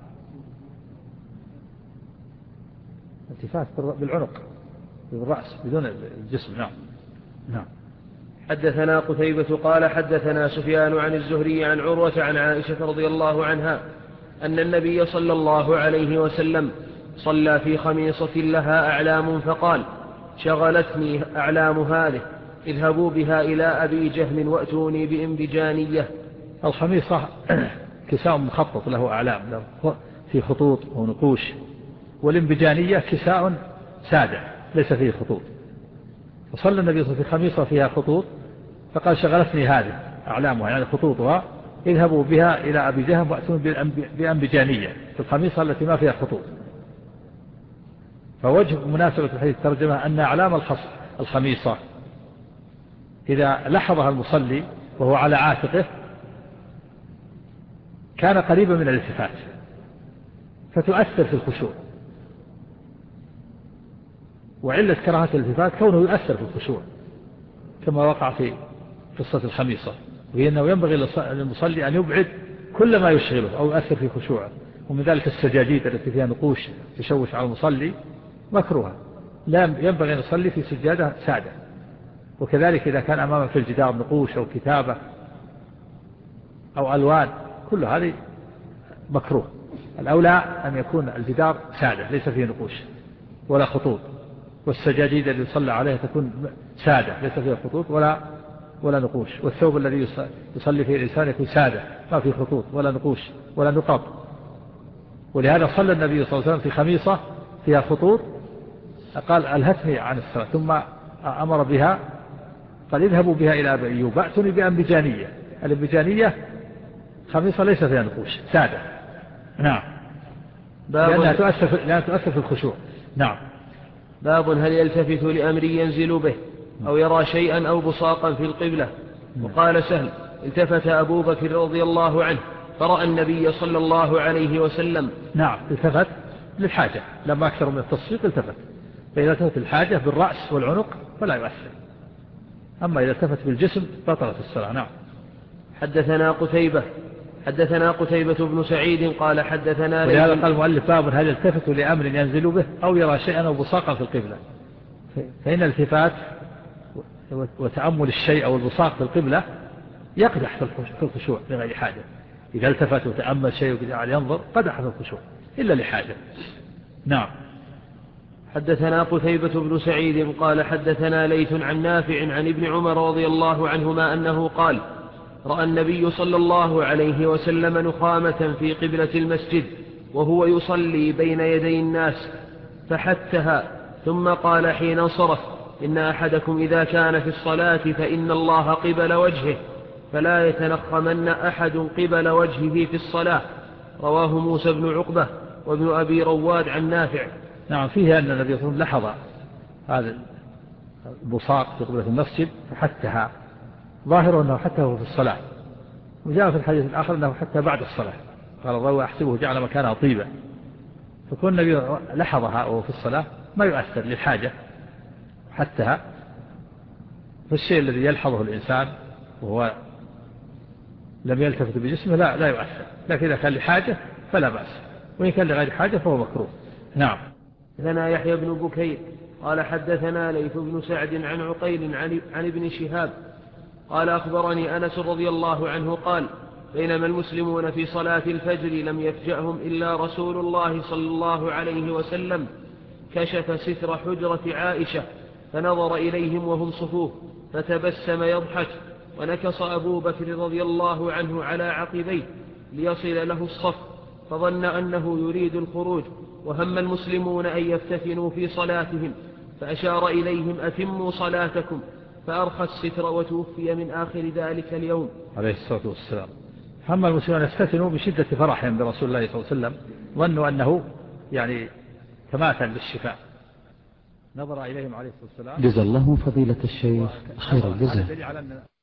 التفات بالعنق بالرأس بدون الجسم. نعم. نعم. حدثنا قتيبة قال حدثنا سفيان عن الزهري عن عروة عن عائشة رضي الله عنها أن النبي صلى الله عليه وسلم صلى في خميصة لها أعلام فقال شغلتني أعلام هذه اذهبوا بها إلى أبي جهم وأتوني بإنبجانية. الخميصة كساء مخطط له أعلام له في خطوط ونقوش، والإنبجانية كساء سادة ليس فيه خطوط. فصلى النبي صلى الله عليه وسلم في خميصة فيها خطوط فقال شغلتني هذه أعلامها يعني خطوطها اذهبوا بها إلى أبي جهم وأتون بأنبجانية في الخميصة التي ما فيها خطوط. فوجه مناسبة الحديث الترجمة أن أعلام الخميصة إذا لحظها المصلي وهو على عاتقه كان قريبا من الالتفات فتؤثر في الخشوع. وعلة كراهة الالتفات كونه يؤثر في الخشوع كما وقع في قصة الخميصة، وهي أنه ينبغي للمصلي أن يبعد كل ما يشغله أو يؤثر في خشوعه. ومن ذلك السجاجيد التي فيها نقوش تشوش على المصلي مكروهة، لا ينبغي أن يصلي في سجادة سادة. وكذلك إذا كان أمامه في الجدار نقوش أو كتابة أو ألوان كل هذه مكروه. الأولى أن يكون الجدار سادة ليس فيه نقوش ولا خطوط، والسجاجيد التي يصلى عليها تكون سادة ليس فيها خطوط ولا ولا نقوش، والثوب الذي يصلي فيه الإنسان يكون سادة ما فيه خطوط ولا نقوش ولا نقاط. ولهذا صلى النبي صلى الله عليه وسلم في خميصة فيها خطوط قال ألهتني عن الصلاة، ثم أمر بها قال اذهبوا بها إلى أبي أيوب أتوني بأنبجانية. الأنبجانية خميصة ليس فيها نقوش سادة. نعم. لأنها تؤثر في... لأنها تؤثر في الخشوع. نعم. باب هل يلتفت لأمر ينزل به أو يرى شيئا أو بصاقا في القبلة. وقال سهل التفت أبو بكر رضي الله عنه فرأى النبي صلى الله عليه وسلم. نعم التفت للحاجة لما أكثر من التصفيق التفت. فإذا التفت الحاجة بالرأس والعنق فلا يؤثر. أما إذا التفت بالجسم بطلت الصلاة. نعم. حدثنا قتيبة حدثنا قتيبة بن سعيد قال حدثنا ولهذا قال المؤلف باب هل يلتفت لأمر ينزل به أو يرى شيئا أو بصاقا في القبلة. فإن الالتفات وتأمل الشيء أو البصاق في القبلة يقدح في الخشوع لغير حاجة. إذا التفت وتأمل شيء وجعل ينظر قدح في الخشوع إلا لحاجة. نعم. حدثنا قتيبة بن سعيد قال حدثنا ليث عن نافع عن ابن عمر رضي الله عنهما أنه قال رأى النبي صلى الله عليه وسلم نخامة في قبلة المسجد وهو يصلي بين يدي الناس فحتها ثم قال حين انصرف إن أحدكم إذا كان في الصلاة فإن الله قبل وجهه فلا يتنخمن أحد قبل وجهه في الصلاة. رواه موسى بن عقبة وابن أبي رواد عن نافع. نعم. فيه أن النبي صلى الله عليه وسلم لحظ هذا البصاق في قبلة المسجد فحتها، ظاهره أنه حتى في الصلاة. وجاء في الحديث الآخر أنه حتى بعد الصلاة قال الراوي أحسبه جعل مكانها طيبة فكون النبي لحظها وهو في الصلاة ما يؤثر للحاجة حتى. فالشيء الذي يلحظه الإنسان وهو لم يلتفت بجسمه لا لا يؤثر، لكن إذا كان لحاجة فلا بأس، وإن كان لغير حاجة فهو مكروه. نعم. حدثنا يحيى بن بكير قال حدثنا ليث بن سعد عن عقيل عن, عن ابن شهاب قال أخبرني أنس رضي الله عنه قال بينما المسلمون في صلاة الفجر لم يفجأهم إلا رسول الله صلى الله عليه وسلم كشف ستر حجرة عائشة فنظر إليهم وهم صفوف فتبسم يضحك، ونكص أبو بكر رضي الله عنه على عقبيه ليصل له الصف، فظن أنه يريد الخروج، وهم المسلمون أن يفتتنوا في صلاتهم، فأشار إليهم أتموا صلاتكم، فأرخى الستر وتوفي من آخر ذلك اليوم عليه الصلاة والسلام. هم المسلمون يفتتنوا بشدة فرحهم برسول الله صلى الله عليه وسلم، ظنوا أنه يعني تماثل بالشفاء. نظر إليهم عليه الصلاة والسلام. جزا الله فضيلة الشيخ خير الجزاء.